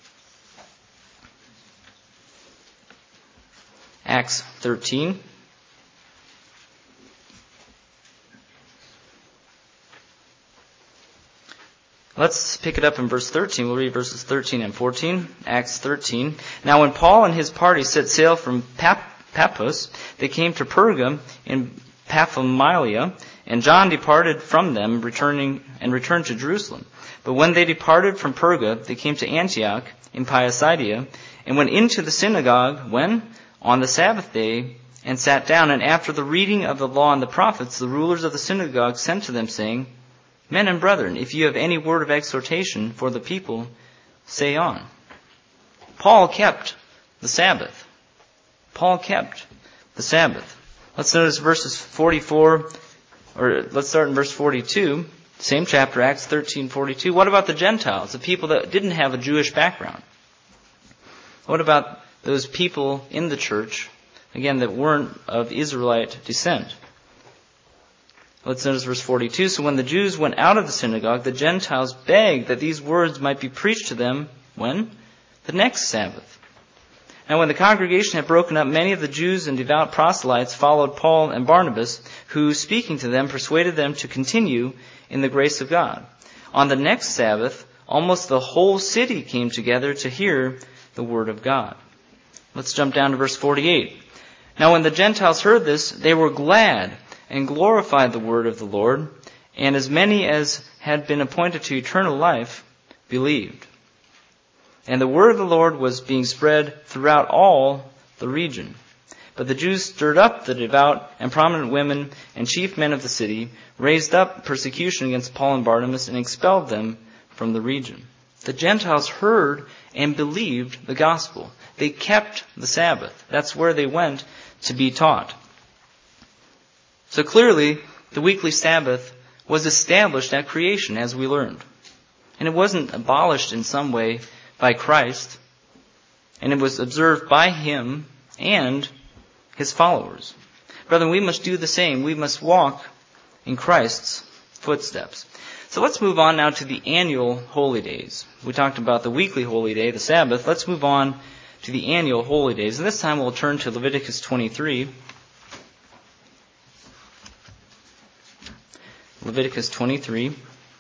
Acts thirteen. Let's pick it up in verse thirteen. We'll read verses thirteen and fourteen. Acts thirteen. Now when Paul and his party set sail from Pap- Paphos, they came to Perga in Pamphylia, and John departed from them, returning and returned to Jerusalem. But when they departed from Perga, they came to Antioch in Pisidia, and went into the synagogue, when? On the Sabbath day, and sat down. And after the reading of the law and the prophets, the rulers of the synagogue sent to them, saying, Men and brethren, if you have any word of exhortation for the people, say on. Paul kept the Sabbath. Paul kept the Sabbath. Let's notice verses forty-four, or let's start in verse forty-two. Same chapter, Acts thirteen forty-two. What about the Gentiles, the people that didn't have a Jewish background? What about those people in the church, again, that weren't of Israelite descent? Let's notice verse forty-two. So when the Jews went out of the synagogue, the Gentiles begged that these words might be preached to them, when? The next Sabbath. Now when the congregation had broken up, many of the Jews and devout proselytes followed Paul and Barnabas, who, speaking to them, persuaded them to continue in the grace of God. On the next Sabbath, almost the whole city came together to hear the word of God. Let's jump down to verse forty-eight. Now when the Gentiles heard this, they were glad and glorified the word of the Lord, and as many as had been appointed to eternal life believed. And the word of the Lord was being spread throughout all the region. But the Jews stirred up the devout and prominent women and chief men of the city, raised up persecution against Paul and Barnabas, and expelled them from the region. The Gentiles heard and believed the gospel. They kept the Sabbath. That's where they went to be taught. So clearly, the weekly Sabbath was established at creation, as we learned. And it wasn't abolished in some way by Christ, and it was observed by Him and His followers. Brethren, we must do the same. We must walk in Christ's footsteps. So let's move on now to the annual holy days. We talked about the weekly holy day, the Sabbath. Let's move on to the annual holy days. And this time we'll turn to Leviticus twenty-three. Leviticus twenty-three.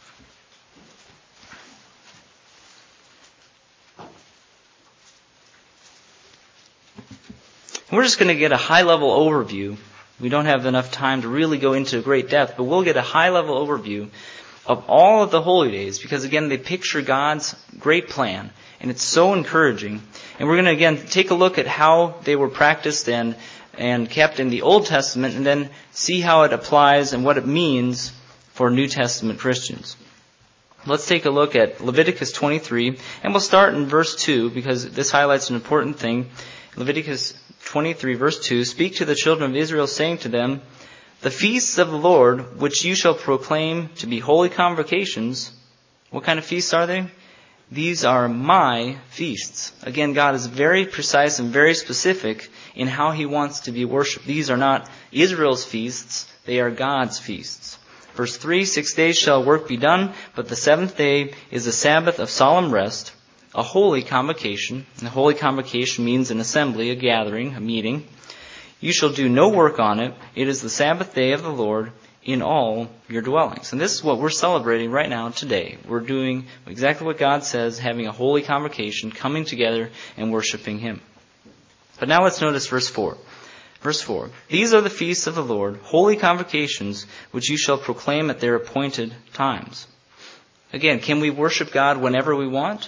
We're just going to get a high-level overview. We don't have enough time to really go into great depth, but we'll get a high-level overview of all of the holy days, because again, they picture God's great plan, and it's so encouraging. And we're going to again take a look at how they were practiced and and kept in the Old Testament, and then see how it applies and what it means for New Testament Christians. Let's take a look at Leviticus twenty-three, and we'll start in verse two because this highlights an important thing. Leviticus twenty-three, verse two, "Speak to the children of Israel, saying to them, the feasts of the Lord, which you shall proclaim to be holy convocations." What kind of feasts are they? "These are my feasts." Again, God is very precise and very specific in how He wants to be worshipped. These are not Israel's feasts, they are God's feasts. Verse three, "Six days shall work be done, but the seventh day is a Sabbath of solemn rest, a holy convocation." And a holy convocation means an assembly, a gathering, a meeting. "You shall do no work on it. It is the Sabbath day of the Lord in all your dwellings." And this is what we're celebrating right now today. We're doing exactly what God says, having a holy convocation, coming together and worshiping Him. But now let's notice verse four. Verse four, "These are the feasts of the Lord, holy convocations, which you shall proclaim at their appointed times." Again, can we worship God whenever we want?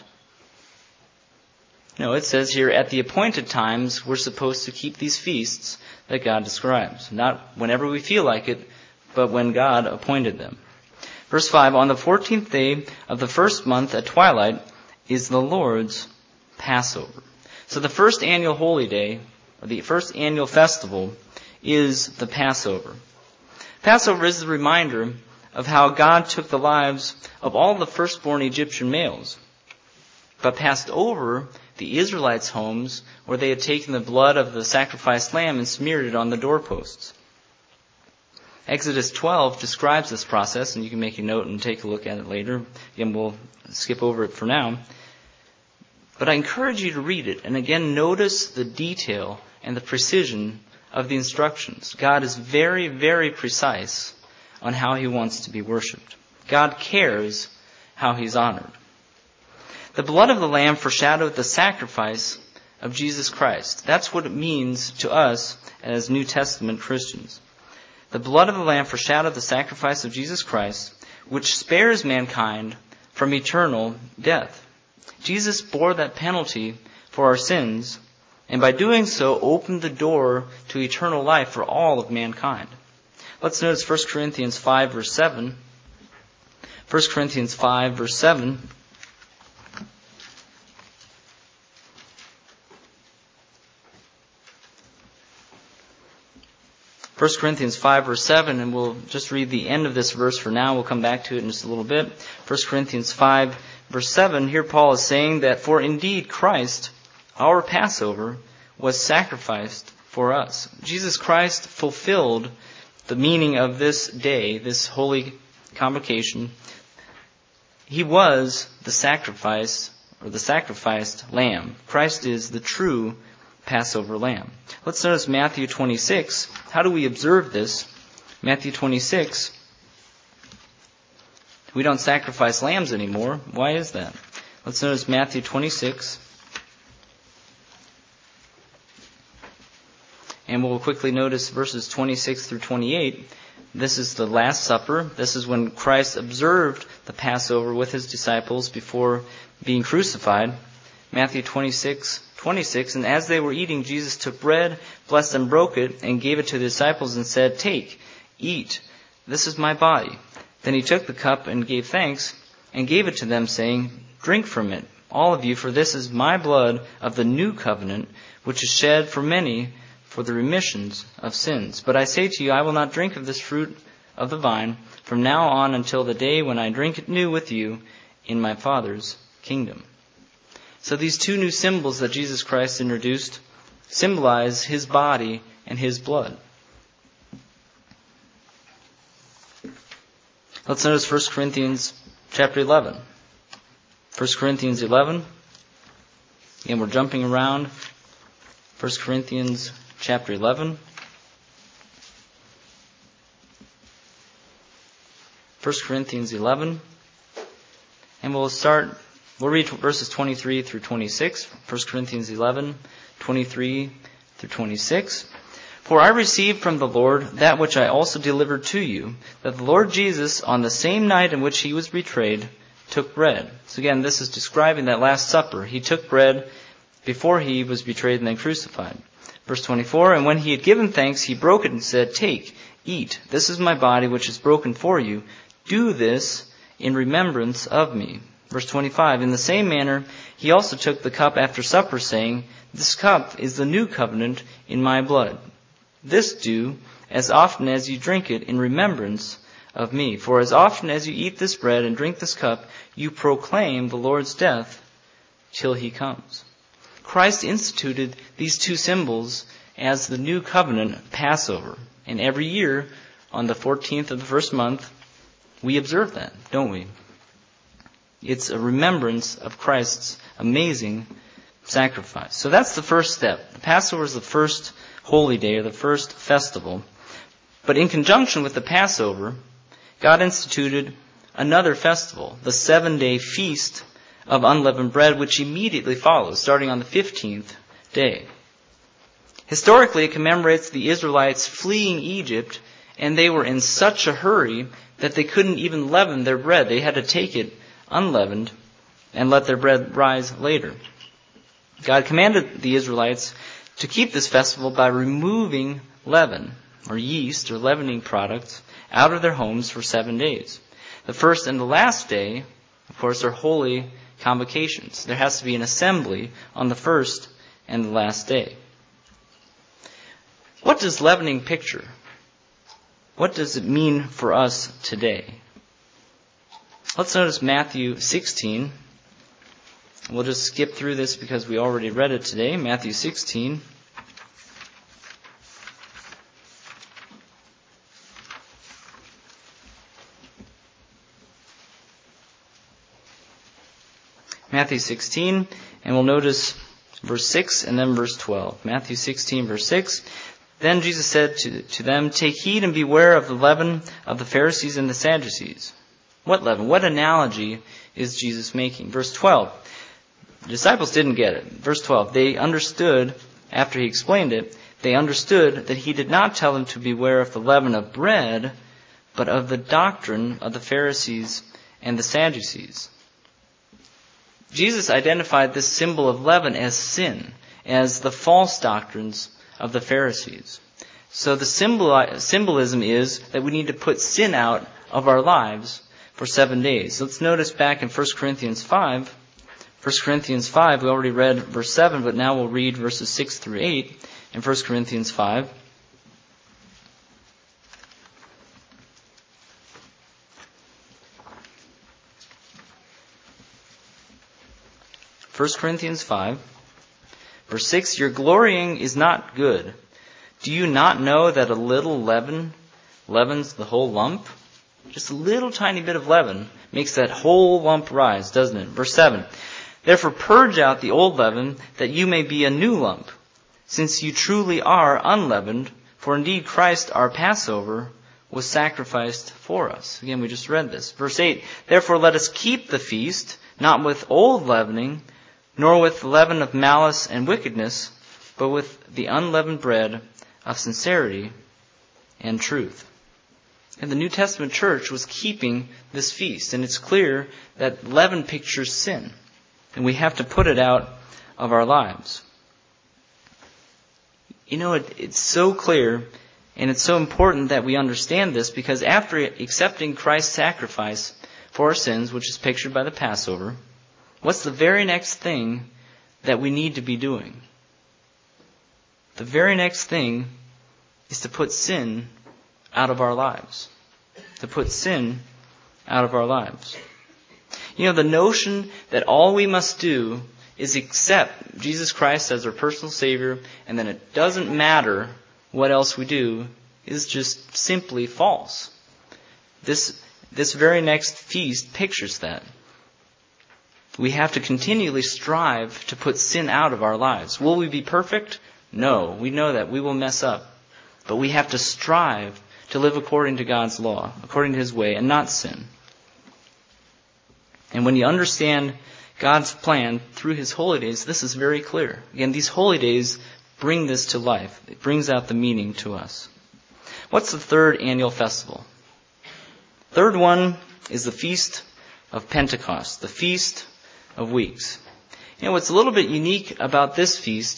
No, it says here, at the appointed times, we're supposed to keep these feasts that God describes. Not whenever we feel like it, but when God appointed them. Verse five, "On the fourteenth day of the first month at twilight is the Lord's Passover." So the first annual holy day, or the first annual festival, is the Passover. Passover is the reminder of how God took the lives of all the firstborn Egyptian males, but passed over the Israelites' homes where they had taken the blood of the sacrificed lamb and smeared it on the doorposts. Exodus twelve describes this process, and you can make a note and take a look at it later. Again, we'll skip over it for now. But I encourage you to read it, and again, notice the detail and the precision of the instructions. God is very, very precise on how He wants to be worshipped. God cares how He's honored. The blood of the Lamb foreshadowed the sacrifice of Jesus Christ. That's what it means to us as New Testament Christians. The blood of the Lamb foreshadowed the sacrifice of Jesus Christ, which spares mankind from eternal death. Jesus bore that penalty for our sins, and by doing so opened the door to eternal life for all of mankind. Let's notice First Corinthians five, verse seven. First Corinthians five, verse seven. First Corinthians five, verse seven, and we'll just read the end of this verse for now. We'll come back to it in just a little bit. First Corinthians five, verse seven, here Paul is saying that, "For indeed Christ, our Passover, was sacrificed for us." Jesus Christ fulfilled the meaning of this day, this holy convocation. He was the sacrifice, or the sacrificed lamb. Christ is the true Passover lamb. Let's notice Matthew twenty-six. How do we observe this? Matthew twenty-six. We don't sacrifice lambs anymore. Why is that? Let's notice Matthew twenty-six. And we'll quickly notice verses twenty-six through twenty-eight. This is the Last Supper. This is when Christ observed the Passover with His disciples before being crucified. Matthew twenty-six, twenty-six, "And as they were eating, Jesus took bread, blessed and broke it, and gave it to the disciples and said, 'Take, eat, this is my body.' Then He took the cup and gave thanks and gave it to them, saying, 'Drink from it, all of you, for this is my blood of the new covenant, which is shed for many for the remissions of sins. But I say to you, I will not drink of this fruit of the vine from now on until the day when I drink it new with you in my Father's kingdom.'" So these two new symbols that Jesus Christ introduced symbolize His body and His blood. Let's notice First Corinthians chapter eleven. First Corinthians eleven. Again, we're jumping around. First Corinthians chapter eleven. First Corinthians eleven. And we'll start, we'll read verses twenty-three through twenty-six. First Corinthians eleven, twenty-three through twenty-six. "For I received from the Lord that which I also delivered to you, that the Lord Jesus, on the same night in which He was betrayed, took bread." So again, this is describing that Last Supper. He took bread before He was betrayed and then crucified. Verse twenty-four, and when he had given thanks, he broke it and said, "Take, eat, this is my body which is broken for you. Do this in remembrance of me." Verse twenty-five, in the same manner he also took the cup after supper, saying, "This cup is the new covenant in my blood. This do as often as you drink it in remembrance of me. For as often as you eat this bread and drink this cup, you proclaim the Lord's death till he comes." Christ instituted these two symbols as the new covenant Passover. And every year, on the fourteenth of the first month, we observe that, don't we? It's a remembrance of Christ's amazing sacrifice. So that's the first step. The Passover is the first holy day, or the first festival. But in conjunction with the Passover, God instituted another festival, the seven-day feast of unleavened bread, which immediately follows, starting on the fifteenth day. Historically, it commemorates the Israelites fleeing Egypt, and they were in such a hurry that they couldn't even leaven their bread. They had to take it unleavened and let their bread rise later. God commanded the Israelites to keep this festival by removing leaven, or yeast, or leavening products, out of their homes for seven days. The first and the last day, of course, are holy convocations. There has to be an assembly on the first and the last day. What does leavening picture? What does it mean for us today? Let's notice Matthew sixteen. We'll just skip through this because we already read it today. Matthew sixteen. Matthew sixteen, and we'll notice verse six and then verse twelve. Matthew sixteen, verse six. Then Jesus said to, to them, "Take heed and beware of the leaven of the Pharisees and the Sadducees." What leaven? What analogy is Jesus making? Verse twelve. The disciples didn't get it. Verse twelve. They understood, after he explained it, they understood that he did not tell them to beware of the leaven of bread, but of the doctrine of the Pharisees and the Sadducees. Jesus identified this symbol of leaven as sin, as the false doctrines of the Pharisees. So the symbol, symbolism is that we need to put sin out of our lives for seven days. Let's notice back in First Corinthians five. First Corinthians five, we already read verse seven, but now we'll read verses six through eight in First Corinthians five. First Corinthians five, verse six, "Your glorying is not good. Do you not know that a little leaven leavens the whole lump?" Just a little tiny bit of leaven makes that whole lump rise, doesn't it? Verse seven, "Therefore purge out the old leaven, that you may be a new lump, since you truly are unleavened. For indeed Christ, our Passover, was sacrificed for us." Again, we just read this. Verse eight, "Therefore let us keep the feast, not with old leavening, nor with the leaven of malice and wickedness, but with the unleavened bread of sincerity and truth." And the New Testament church was keeping this feast. And it's clear that leaven pictures sin. And we have to put it out of our lives. You know, it, it's so clear, and it's so important that we understand this, because after accepting Christ's sacrifice for our sins, which is pictured by the Passover, what's the very next thing that we need to be doing? The very next thing is to put sin out of our lives. To put sin out of our lives. You know, the notion that all we must do is accept Jesus Christ as our personal Savior, and then it doesn't matter what else we do, is just simply false. This, this very next feast pictures that. We have to continually strive to put sin out of our lives. Will we be perfect? No, we know that. We will mess up. But we have to strive to live according to God's law, according to His way, and not sin. And when you understand God's plan through His holy days, this is very clear. Again, these holy days bring this to life. It brings out the meaning to us. What's the third annual festival? Third one is the Feast of Pentecost, the Feast of Weeks. You know, what's a little bit unique about this feast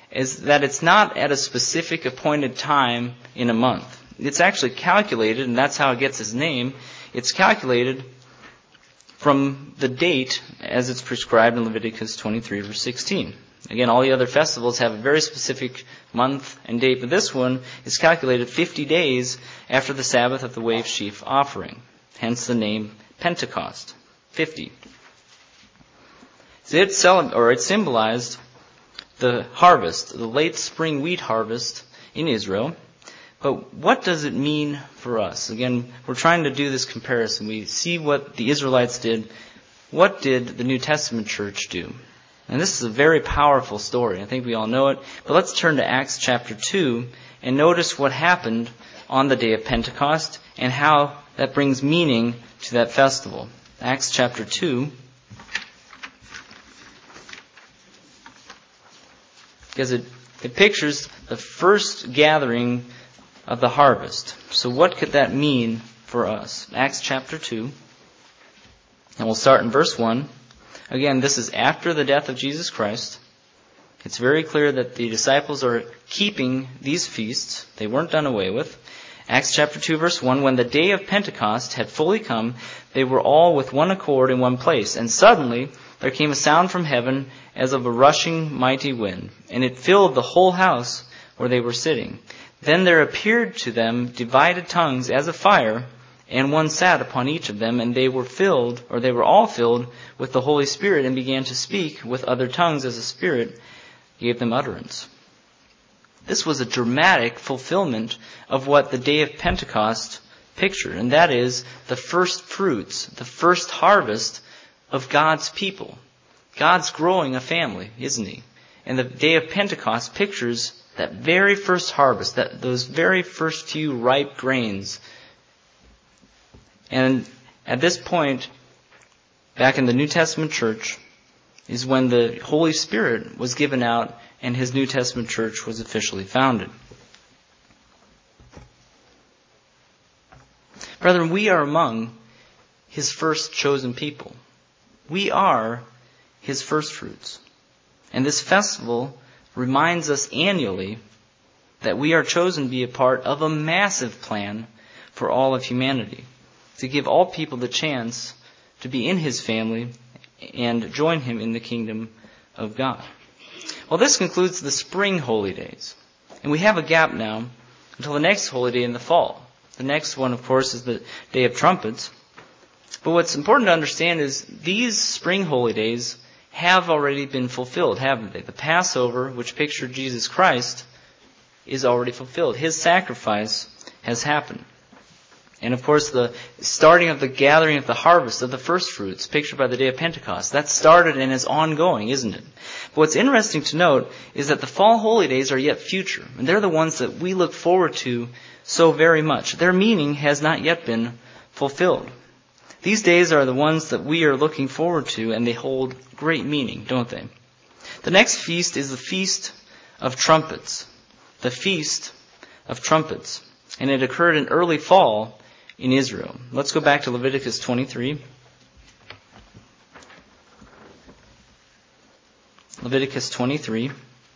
is that it's not at a specific appointed time in a month. It's actually calculated, and that's how it gets its name. It's calculated from the date as it's prescribed in Leviticus twenty-three, verse sixteen. Again, all the other festivals have a very specific month and date, but this one is calculated fifty days after the Sabbath of the wave sheaf offering. Hence the name Pentecost, fifty. So it, cel- or it symbolized the harvest, the late spring wheat harvest in Israel. But what does it mean for us? Again, we're trying to do this comparison. We see what the Israelites did. What did the New Testament church do? And this is a very powerful story. I think we all know it. But let's turn to Acts chapter two and notice what happened on the day of Pentecost and how that brings meaning to that festival. Acts chapter two. Because it, it pictures the first gathering of the harvest. So what could that mean for us? Acts chapter two. And we'll start in verse one. Again, this is after the death of Jesus Christ. It's very clear that the disciples are keeping these feasts. They weren't done away with. Acts chapter two, verse one, when the day of Pentecost had fully come, they were all with one accord in one place. And suddenly there came a sound from heaven as of a rushing mighty wind, and it filled the whole house where they were sitting. Then there appeared to them divided tongues as of fire, and one sat upon each of them, and they were filled, or they were all filled with the Holy Spirit, and began to speak with other tongues as the Spirit gave them utterance. This was a dramatic fulfillment of what the day of Pentecost pictured, and that is the first fruits, the first harvest of God's people. God's growing a family, isn't He? And the day of Pentecost pictures that very first harvest, that those very first few ripe grains. And at this point, back in the New Testament church, is when the Holy Spirit was given out and His New Testament church was officially founded. Brethren, we are among His first chosen people. We are His first fruits. And this festival reminds us annually that we are chosen to be a part of a massive plan for all of humanity, to give all people the chance to be in His family and join Him in the kingdom of God. Well, this concludes the spring holy days. And we have a gap now until the next holy day in the fall. The next one, of course, is the Day of Trumpets. But what's important to understand is these spring holy days have already been fulfilled, haven't they? The Passover, which pictured Jesus Christ, is already fulfilled. His sacrifice has happened. And of course, the starting of the gathering of the harvest of the first fruits, pictured by the day of Pentecost, that started and is ongoing, isn't it? But what's interesting to note is that the fall holy days are yet future. And they're the ones that we look forward to so very much. Their meaning has not yet been fulfilled. These days are the ones that we are looking forward to, and they hold great meaning, don't they? The next feast is the Feast of Trumpets. The Feast of Trumpets. And it occurred in early fall in Israel. Let's go back to Leviticus twenty-three. Leviticus twenty-three.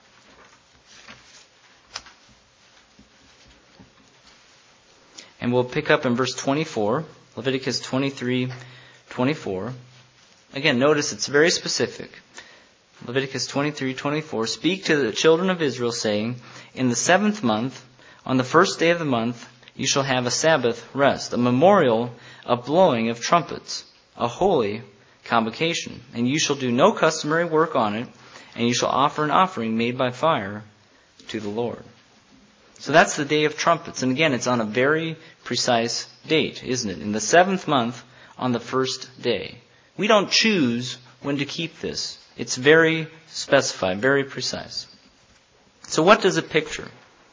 And we'll pick up in verse twenty-four. Leviticus twenty-three, twenty-four. Again, notice it's very specific. Leviticus twenty-three, twenty-four. Speak to the children of Israel, saying, in the seventh month, on the first day of the month, you shall have a Sabbath rest, a memorial of blowing of trumpets, a holy convocation. And you shall do no customary work on it, and you shall offer an offering made by fire to the Lord. So that's the Day of Trumpets. And again, it's on a very precise date, isn't it? In the seventh month, on the first day. We don't choose when to keep this. It's very specified, very precise. So what does it picture?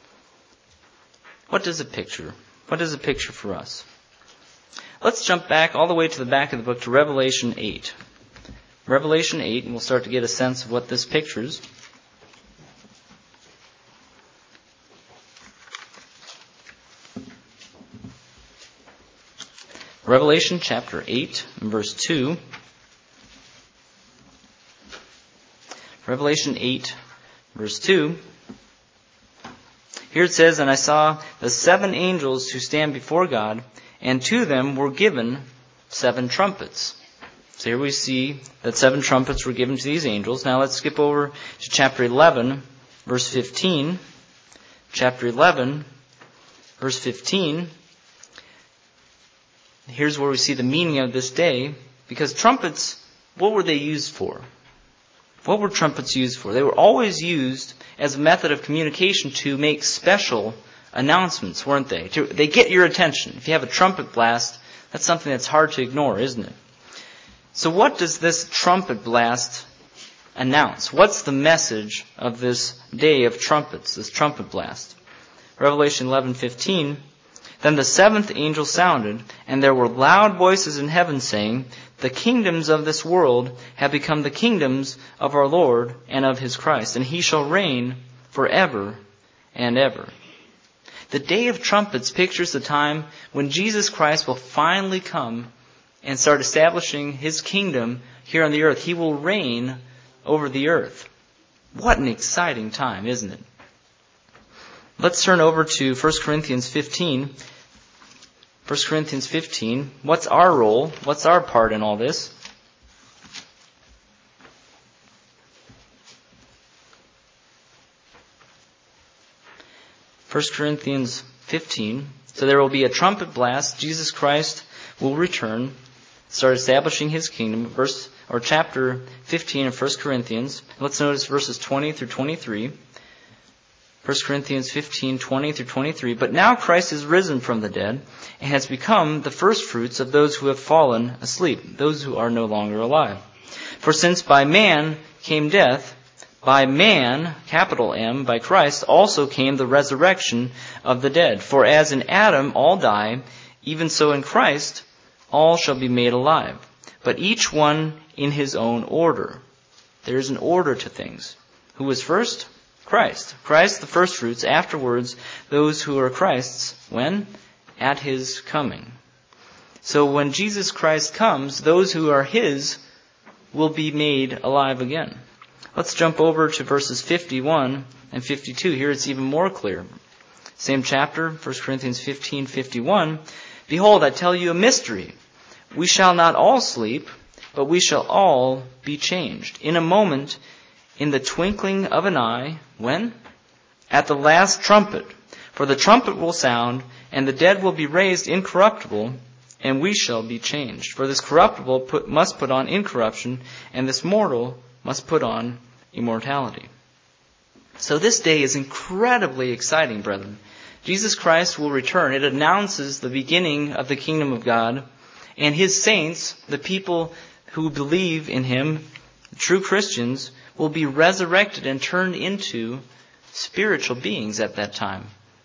What does it picture? What does it picture for us? Let's jump back all the way to the back of the book to Revelation eight. Revelation eight, and we'll start to get a sense of what this pictures. Revelation chapter eight and verse two. Revelation eight, Verse two. Here it says, "And I saw the seven angels who stand before God, and to them were given seven trumpets." So here we see that seven trumpets were given to these angels. Now let's skip over to chapter eleven, verse fifteen. Chapter eleven, verse fifteen. Here's where we see the meaning of this day. Because trumpets, what were they used for? What were trumpets used for? They were always used as a method of communication to make special announcements, weren't they? To, they get your attention. If you have a trumpet blast, that's something that's hard to ignore, isn't it? So what does this trumpet blast announce? What's the message of this day of trumpets, this trumpet blast? Revelation eleven fifteen. "Then the seventh angel sounded, and there were loud voices in heaven saying, 'The kingdoms of this world have become the kingdoms of our Lord and of his Christ, and he shall reign forever and ever.'" The day of trumpets pictures the time when Jesus Christ will finally come and start establishing his kingdom here on the earth. He will reign over the earth. What an exciting time, isn't it? Let's turn over to First Corinthians fifteen. First Corinthians fifteen. What's our role? What's our part in all this? First Corinthians fifteen. So there will be a trumpet blast. Jesus Christ will return, start establishing his kingdom. Verse or chapter fifteen of First Corinthians. Let's notice verses twenty through twenty-three. First Corinthians fifteen, twenty through twenty-three. "But now Christ is risen from the dead and has become the firstfruits of those who have fallen asleep," those who are no longer alive. "For since by man came death, by man, capital M, by Christ, also came the resurrection of the dead. For as in Adam all die, even so in Christ all shall be made alive, but each one in his own order." There is an order to things. Who was first? Christ. Christ the firstfruits, afterwards those who are Christ's. When? At his coming. So when Jesus Christ comes, those who are his will be made alive again. Let's jump over to verses fifty-one and fifty-two. Here it's even more clear. Same chapter, First Corinthians fifteen, fifty-one. "Behold, I tell you a mystery. We shall not all sleep, but we shall all be changed. In a moment, in the twinkling of an eye." When? "At the last trumpet. For the trumpet will sound, and the dead will be raised incorruptible, and we shall be changed. For this corruptible put, must put on incorruption, and this mortal must put on immortality." So this day is incredibly exciting, brethren. Jesus Christ will return. It announces the beginning of the kingdom of God, and his saints, the people who believe in him, true Christians, will be resurrected and turned into spiritual beings at that time.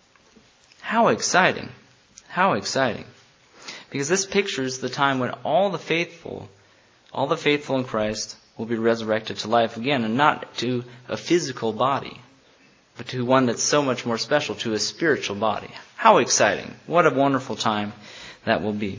How exciting. How exciting. Because this pictures the time when all the faithful, all the faithful in Christ will be resurrected to life again, and not to a physical body, but to one that's so much more special, to a spiritual body. How exciting. What a wonderful time that will be.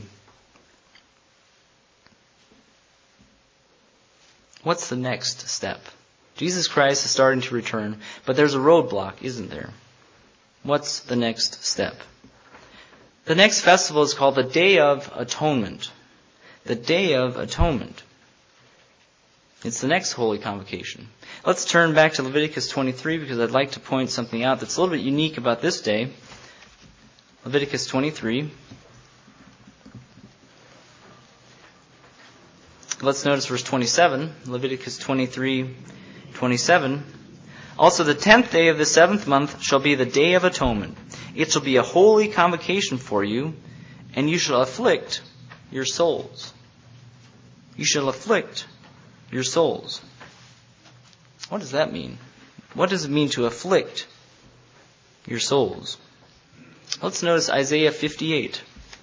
What's the next step? Jesus Christ is starting to return, but there's a roadblock, isn't there? What's the next step? The next festival is called the Day of Atonement. The Day of Atonement. It's the next holy convocation. Let's turn back to Leviticus twenty-three, because I'd like to point something out that's a little bit unique about this day. Leviticus twenty-three. Let's notice verse twenty-seven. Leviticus twenty-three, twenty-seven. "Also the tenth day of the seventh month shall be the Day of Atonement. It shall be a holy convocation for you, and you shall afflict your souls." You shall afflict your souls. What does that mean? What does it mean to afflict your souls? Let's notice Isaiah fifty-eight.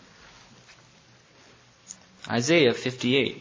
Isaiah fifty-eight.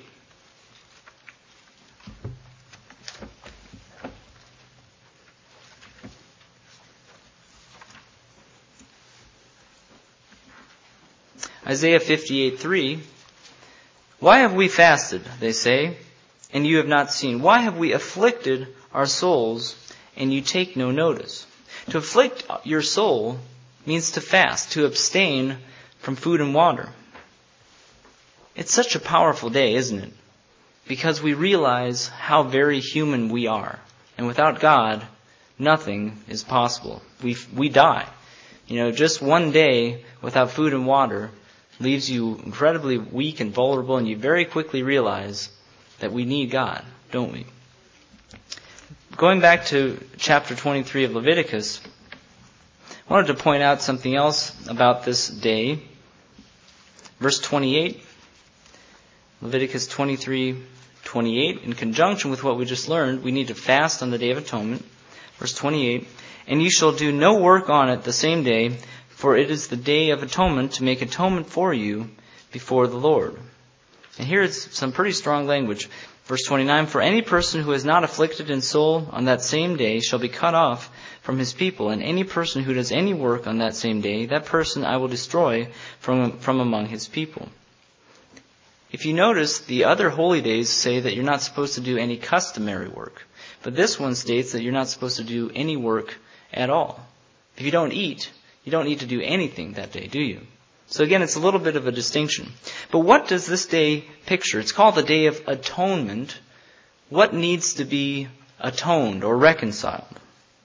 Isaiah fifty-eight, three. "Why have we fasted," they say, "and you have not seen? Why have we afflicted our souls, and you take no notice. To afflict your soul means to fast, to abstain from food and water. It's such a powerful day, isn't it? Because we realize how very human we are. And without God, nothing is possible. We we die. You know, just one day without food and water leaves you incredibly weak and vulnerable, and you very quickly realize that we need God, don't we? Going back to chapter twenty-three of Leviticus, I wanted to point out something else about this day. Verse twenty-eight, Leviticus twenty-three twenty-eight, in conjunction with what we just learned, we need to fast on the Day of Atonement. Verse twenty-eight, and ye shall do no work on it the same day, for it is the Day of Atonement to make atonement for you before the Lord. And here it's some pretty strong language. Verse twenty-nine, for any person who is not afflicted in soul on that same day shall be cut off from his people, and any person who does any work on that same day, that person I will destroy from, from among his people. If you notice, the other holy days say that you're not supposed to do any customary work. But this one states that you're not supposed to do any work at all. If you don't eat, you don't need to do anything that day, do you? So again, it's a little bit of a distinction. But what does this day picture? It's called the Day of Atonement. What needs to be atoned or reconciled?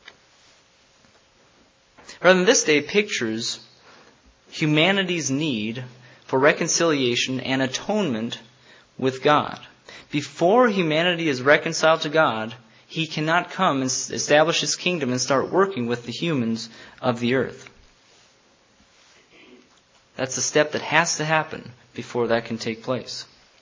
Rather, this day pictures humanity's need for reconciliation and atonement with God. Before humanity is reconciled to God, He cannot come and establish His kingdom and start working with the humans of the earth. That's a step that has to happen before that can take place.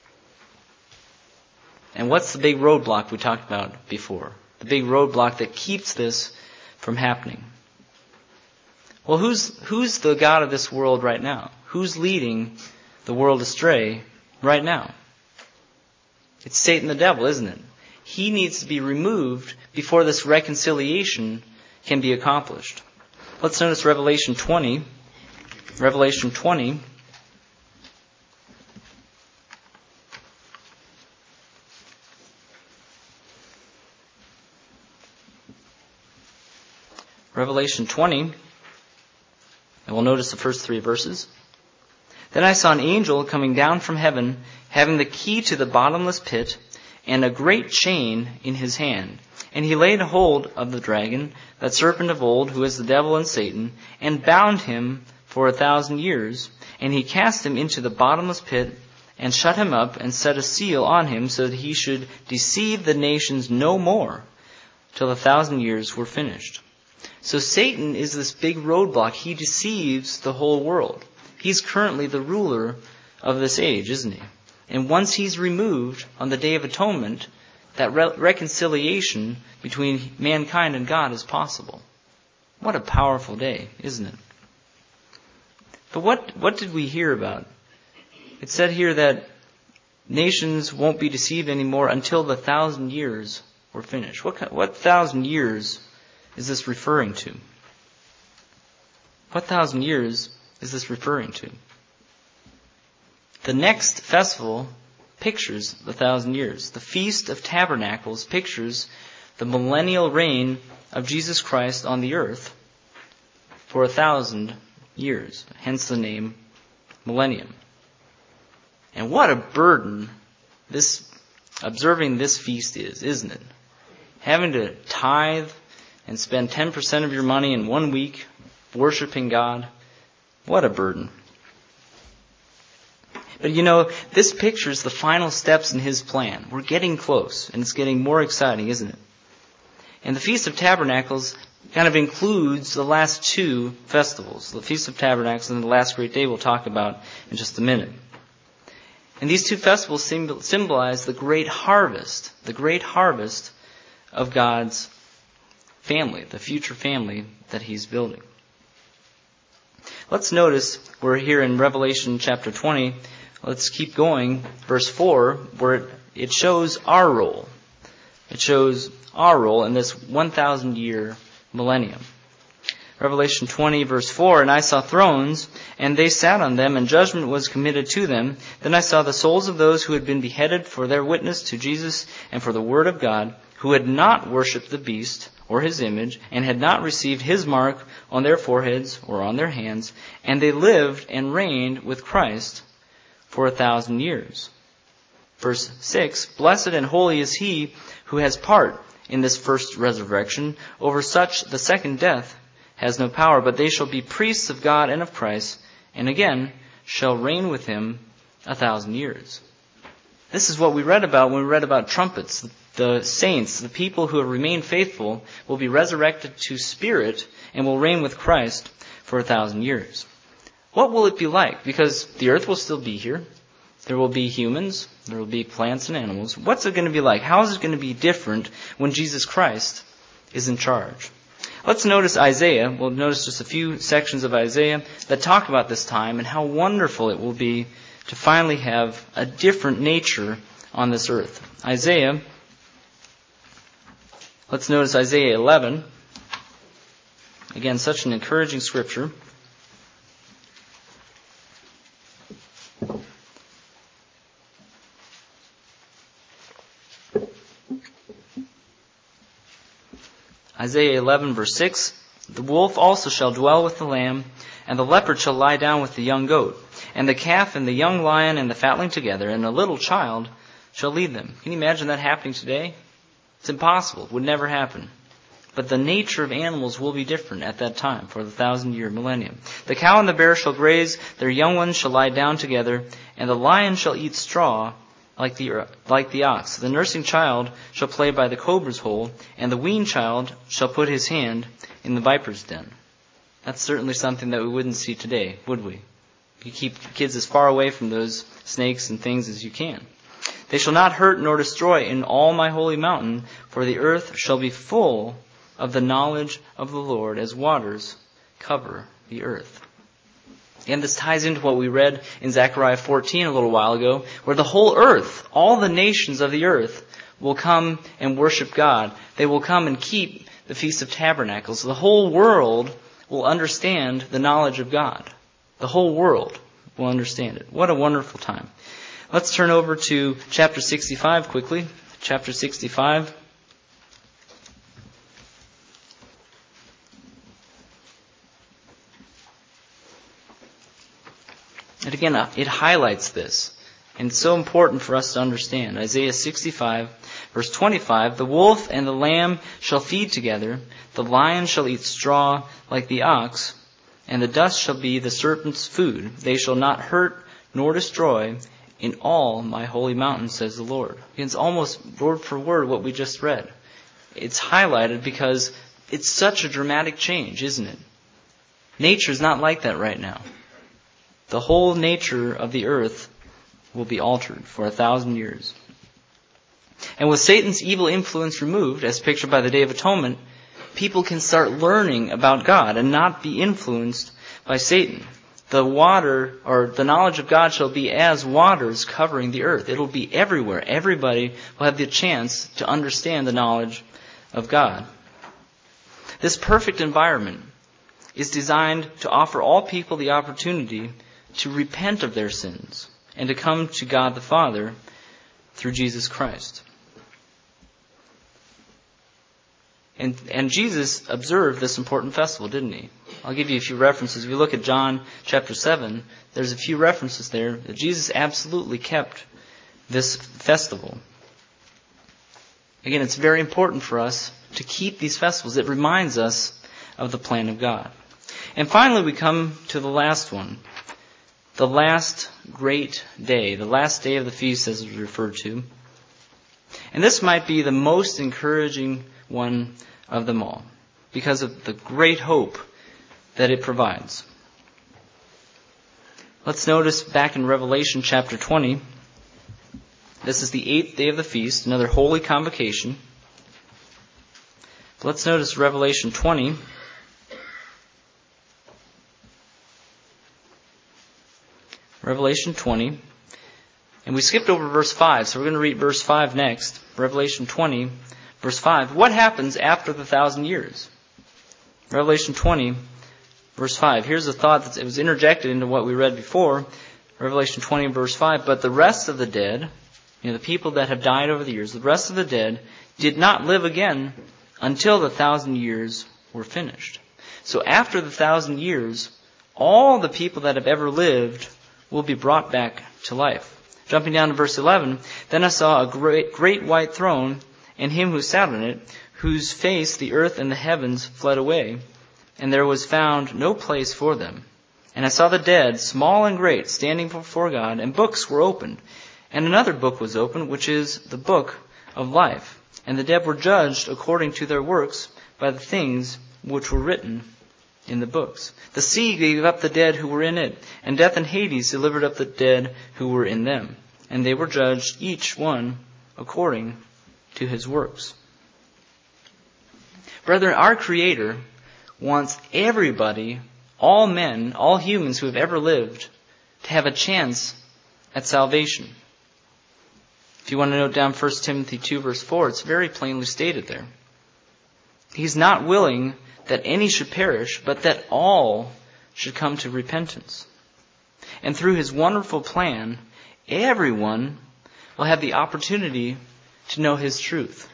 And what's the big roadblock we talked about before? The big roadblock that keeps this from happening. Well, who's who's the god of this world right now? Who's leading the world astray right now? It's Satan the devil, isn't it? He needs to be removed before this reconciliation can be accomplished. Let's notice Revelation twenty. Revelation twenty. Revelation twenty. And we'll notice the first three verses. Then I saw an angel coming down from heaven, having the key to the bottomless pit, and a great chain in his hand. And he laid hold of the dragon, that serpent of old, who is the devil and Satan, and bound him for a thousand years. And he cast him into the bottomless pit, and shut him up, and set a seal on him, so that he should deceive the nations no more, till the thousand years were finished. So Satan is this big roadblock. He deceives the whole world. He's currently the ruler of this age, isn't he? And once he's removed on the Day of Atonement, that re- reconciliation between mankind and God is possible. What a powerful day, isn't it? But what, what did we hear about? It said here that nations won't be deceived anymore until the thousand years were finished. What, what thousand years is this referring to? What thousand years is this referring to? The next festival pictures the thousand years. The Feast of Tabernacles pictures the millennial reign of Jesus Christ on the earth for a thousand years. Hence the name millennium. And what a burden this observing this feast is, isn't it? Having to tithe and spend ten percent of your money in one week worshiping God. What a burden. But you know, this pictures the final steps in His plan. We're getting close, and it's getting more exciting, isn't it? And the Feast of Tabernacles kind of includes the last two festivals, the Feast of Tabernacles and the Last Great Day we'll talk about in just a minute. And these two festivals symbolize the great harvest, the great harvest of God's family, the future family that He's building. Let's notice, we're here in Revelation chapter twenty. Let's keep going. Verse four, where it, it shows our role. It shows our role in this one thousand year millennium. Revelation twenty, verse four, "And I saw thrones, and they sat on them, and judgment was committed to them. Then I saw the souls of those who had been beheaded for their witness to Jesus and for the word of God, who had not worshipped the beast or his image, and had not received his mark on their foreheads or on their hands. And they lived and reigned with Christ for a thousand years." Verse six, "Blessed and holy is he who has part in this first resurrection. Over such the second death has no power, but they shall be priests of God and of Christ, and again shall reign with him a thousand years." This is what we read about when we read about trumpets. The saints, the people who have remained faithful, will be resurrected to spirit and will reign with Christ for a thousand years. What will it be like? Because the earth will still be here. There will be humans. There will be plants and animals. What's it going to be like? How is it going to be different when Jesus Christ is in charge? Let's notice Isaiah. We'll notice just a few sections of Isaiah that talk about this time and how wonderful it will be to finally have a different nature on this earth. Isaiah, let's notice Isaiah eleven. Again, such an encouraging scripture. Isaiah eleven, verse six, "The wolf also shall dwell with the lamb, and the leopard shall lie down with the young goat, and the calf and the young lion and the fatling together, and a little child shall lead them." Can you imagine that happening today? It's impossible. It would never happen. But the nature of animals will be different at that time, for the thousand-year millennium. "The cow and the bear shall graze, their young ones shall lie down together, and the lion shall eat straw like the like the ox. The nursing child shall play by the cobra's hole, and the weaned child shall put his hand in the viper's den." That's certainly something that we wouldn't see today, would we? You keep kids as far away from those snakes and things as you can. "They shall not hurt nor destroy in all my holy mountain, for the earth shall be full of the knowledge of the Lord as waters cover the earth." And this ties into what we read in Zechariah fourteen a little while ago, where the whole earth, all the nations of the earth, will come and worship God. They will come and keep the Feast of Tabernacles. The whole world will understand the knowledge of God. The whole world will understand it. What a wonderful time. Let's turn over to chapter sixty-five quickly. Chapter sixty-five. And again, it highlights this. And it's so important for us to understand. Isaiah sixty-five, verse twenty-five, "The wolf and the lamb shall feed together. The lion shall eat straw like the ox, and the dust shall be the serpent's food. They shall not hurt nor destroy in all my holy mountain, says the Lord." It's almost word for word what we just read. It's highlighted because it's such a dramatic change, isn't it? Nature's not like that right now. The whole nature of the earth will be altered for a thousand years. And with Satan's evil influence removed, as pictured by the Day of Atonement, people can start learning about God and not be influenced by Satan. The water, or the knowledge of God shall be as waters covering the earth. It'll be everywhere. Everybody will have the chance to understand the knowledge of God. This perfect environment is designed to offer all people the opportunity to repent of their sins and to come to God the Father through Jesus Christ. And, and Jesus observed this important festival, didn't he? I'll give you a few references. If you look at John chapter seven, there's a few references there that Jesus absolutely kept this festival. Again, it's very important for us to keep these festivals. It reminds us of the plan of God. And finally, we come to the last one. The last great day, the last day of the feast as it's referred to. And this might be the most encouraging one of them all because of the great hope that it provides. Let's notice back in Revelation chapter twenty. This is the eighth day of the feast, another holy convocation. Let's notice Revelation twenty. Revelation twenty. And we skipped over verse five, so we're going to read verse five next. Revelation twenty, verse five. What happens after the thousand years? Revelation twenty, verse five. Here's a thought that was interjected into what we read before. Revelation twenty, verse five. But the rest of the dead, you know, the people that have died over the years, the rest of the dead did not live again until the thousand years were finished. So after the thousand years, all the people that have ever lived will be brought back to life. Jumping down to verse eleven, then I saw a great, great white throne, and him who sat on it, whose face the earth and the heavens fled away, and there was found no place for them. And I saw the dead, small and great, standing before God, and books were opened. And another book was opened, which is the book of life. And the dead were judged according to their works by the things which were written in the books. The sea gave up the dead who were in it, and death and Hades delivered up the dead who were in them. And they were judged, each one according to his works. Brethren, our Creator wants everybody, all men, all humans who have ever lived, to have a chance at salvation. If you want to note down First Timothy two, verse four, it's very plainly stated there. He's not willing that any should perish, but that all should come to repentance. And through His wonderful plan, everyone will have the opportunity to know His truth,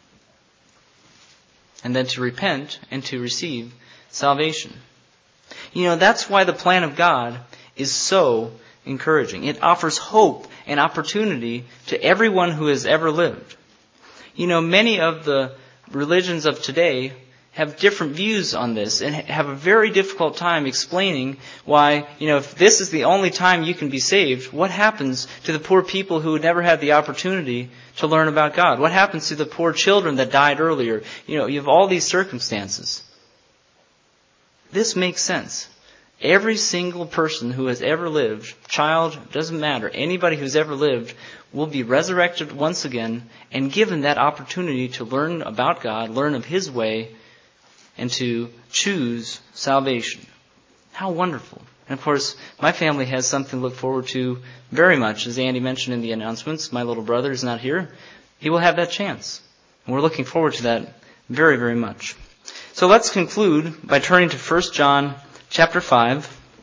and then to repent and to receive salvation. You know, that's why the plan of God is so encouraging. It offers hope and opportunity to everyone who has ever lived. You know, many of the religions of today have different views on this and have a very difficult time explaining why, you know, if this is the only time you can be saved, what happens to the poor people who never had the opportunity to learn about God? What happens to the poor children that died earlier? You know, you have all these circumstances. This makes sense. Every single person who has ever lived, child, doesn't matter, anybody who's ever lived, will be resurrected once again and given that opportunity to learn about God, learn of His way, and to choose salvation. How wonderful. And of course, my family has something to look forward to very much. As Andy mentioned in the announcements, my little brother is not here. He will have that chance. And we're looking forward to that very, very much. So let's conclude by turning to First John chapter five.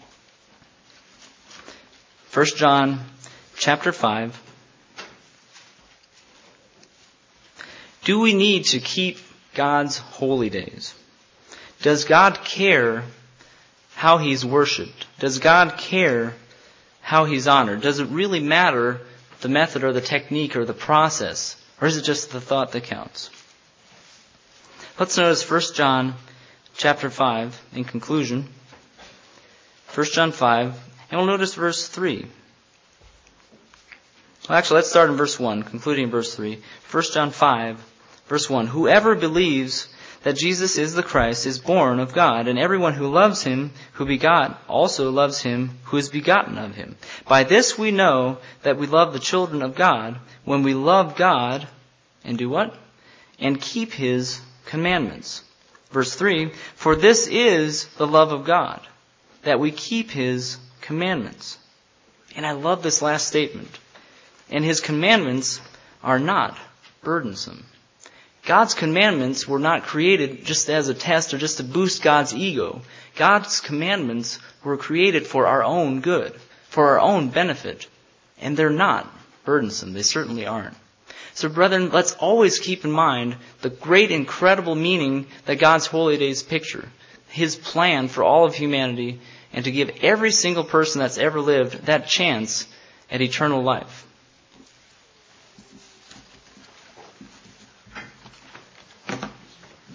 First John chapter five. Do we need to keep God's holy days? Does God care how He's worshipped? Does God care how He's honored? Does it really matter the method or the technique or the process? Or is it just the thought that counts? Let's notice First John chapter five in conclusion. First John five, and we'll notice verse three. Well, actually, let's start in verse one, concluding in verse three. First John five, verse one. Whoever believes that Jesus is the Christ is born of God, and everyone who loves Him who begot also loves Him who is begotten of Him. By this we know that we love the children of God, when we love God and do what? And keep His commandments. Verse three, for this is the love of God, that we keep His commandments. And I love this last statement. And His commandments are not burdensome. God's commandments were not created just as a test or just to boost God's ego. God's commandments were created for our own good, for our own benefit. And they're not burdensome. They certainly aren't. So brethren, let's always keep in mind the great, incredible meaning that God's holy days picture. His plan for all of humanity, and to give every single person that's ever lived that chance at eternal life.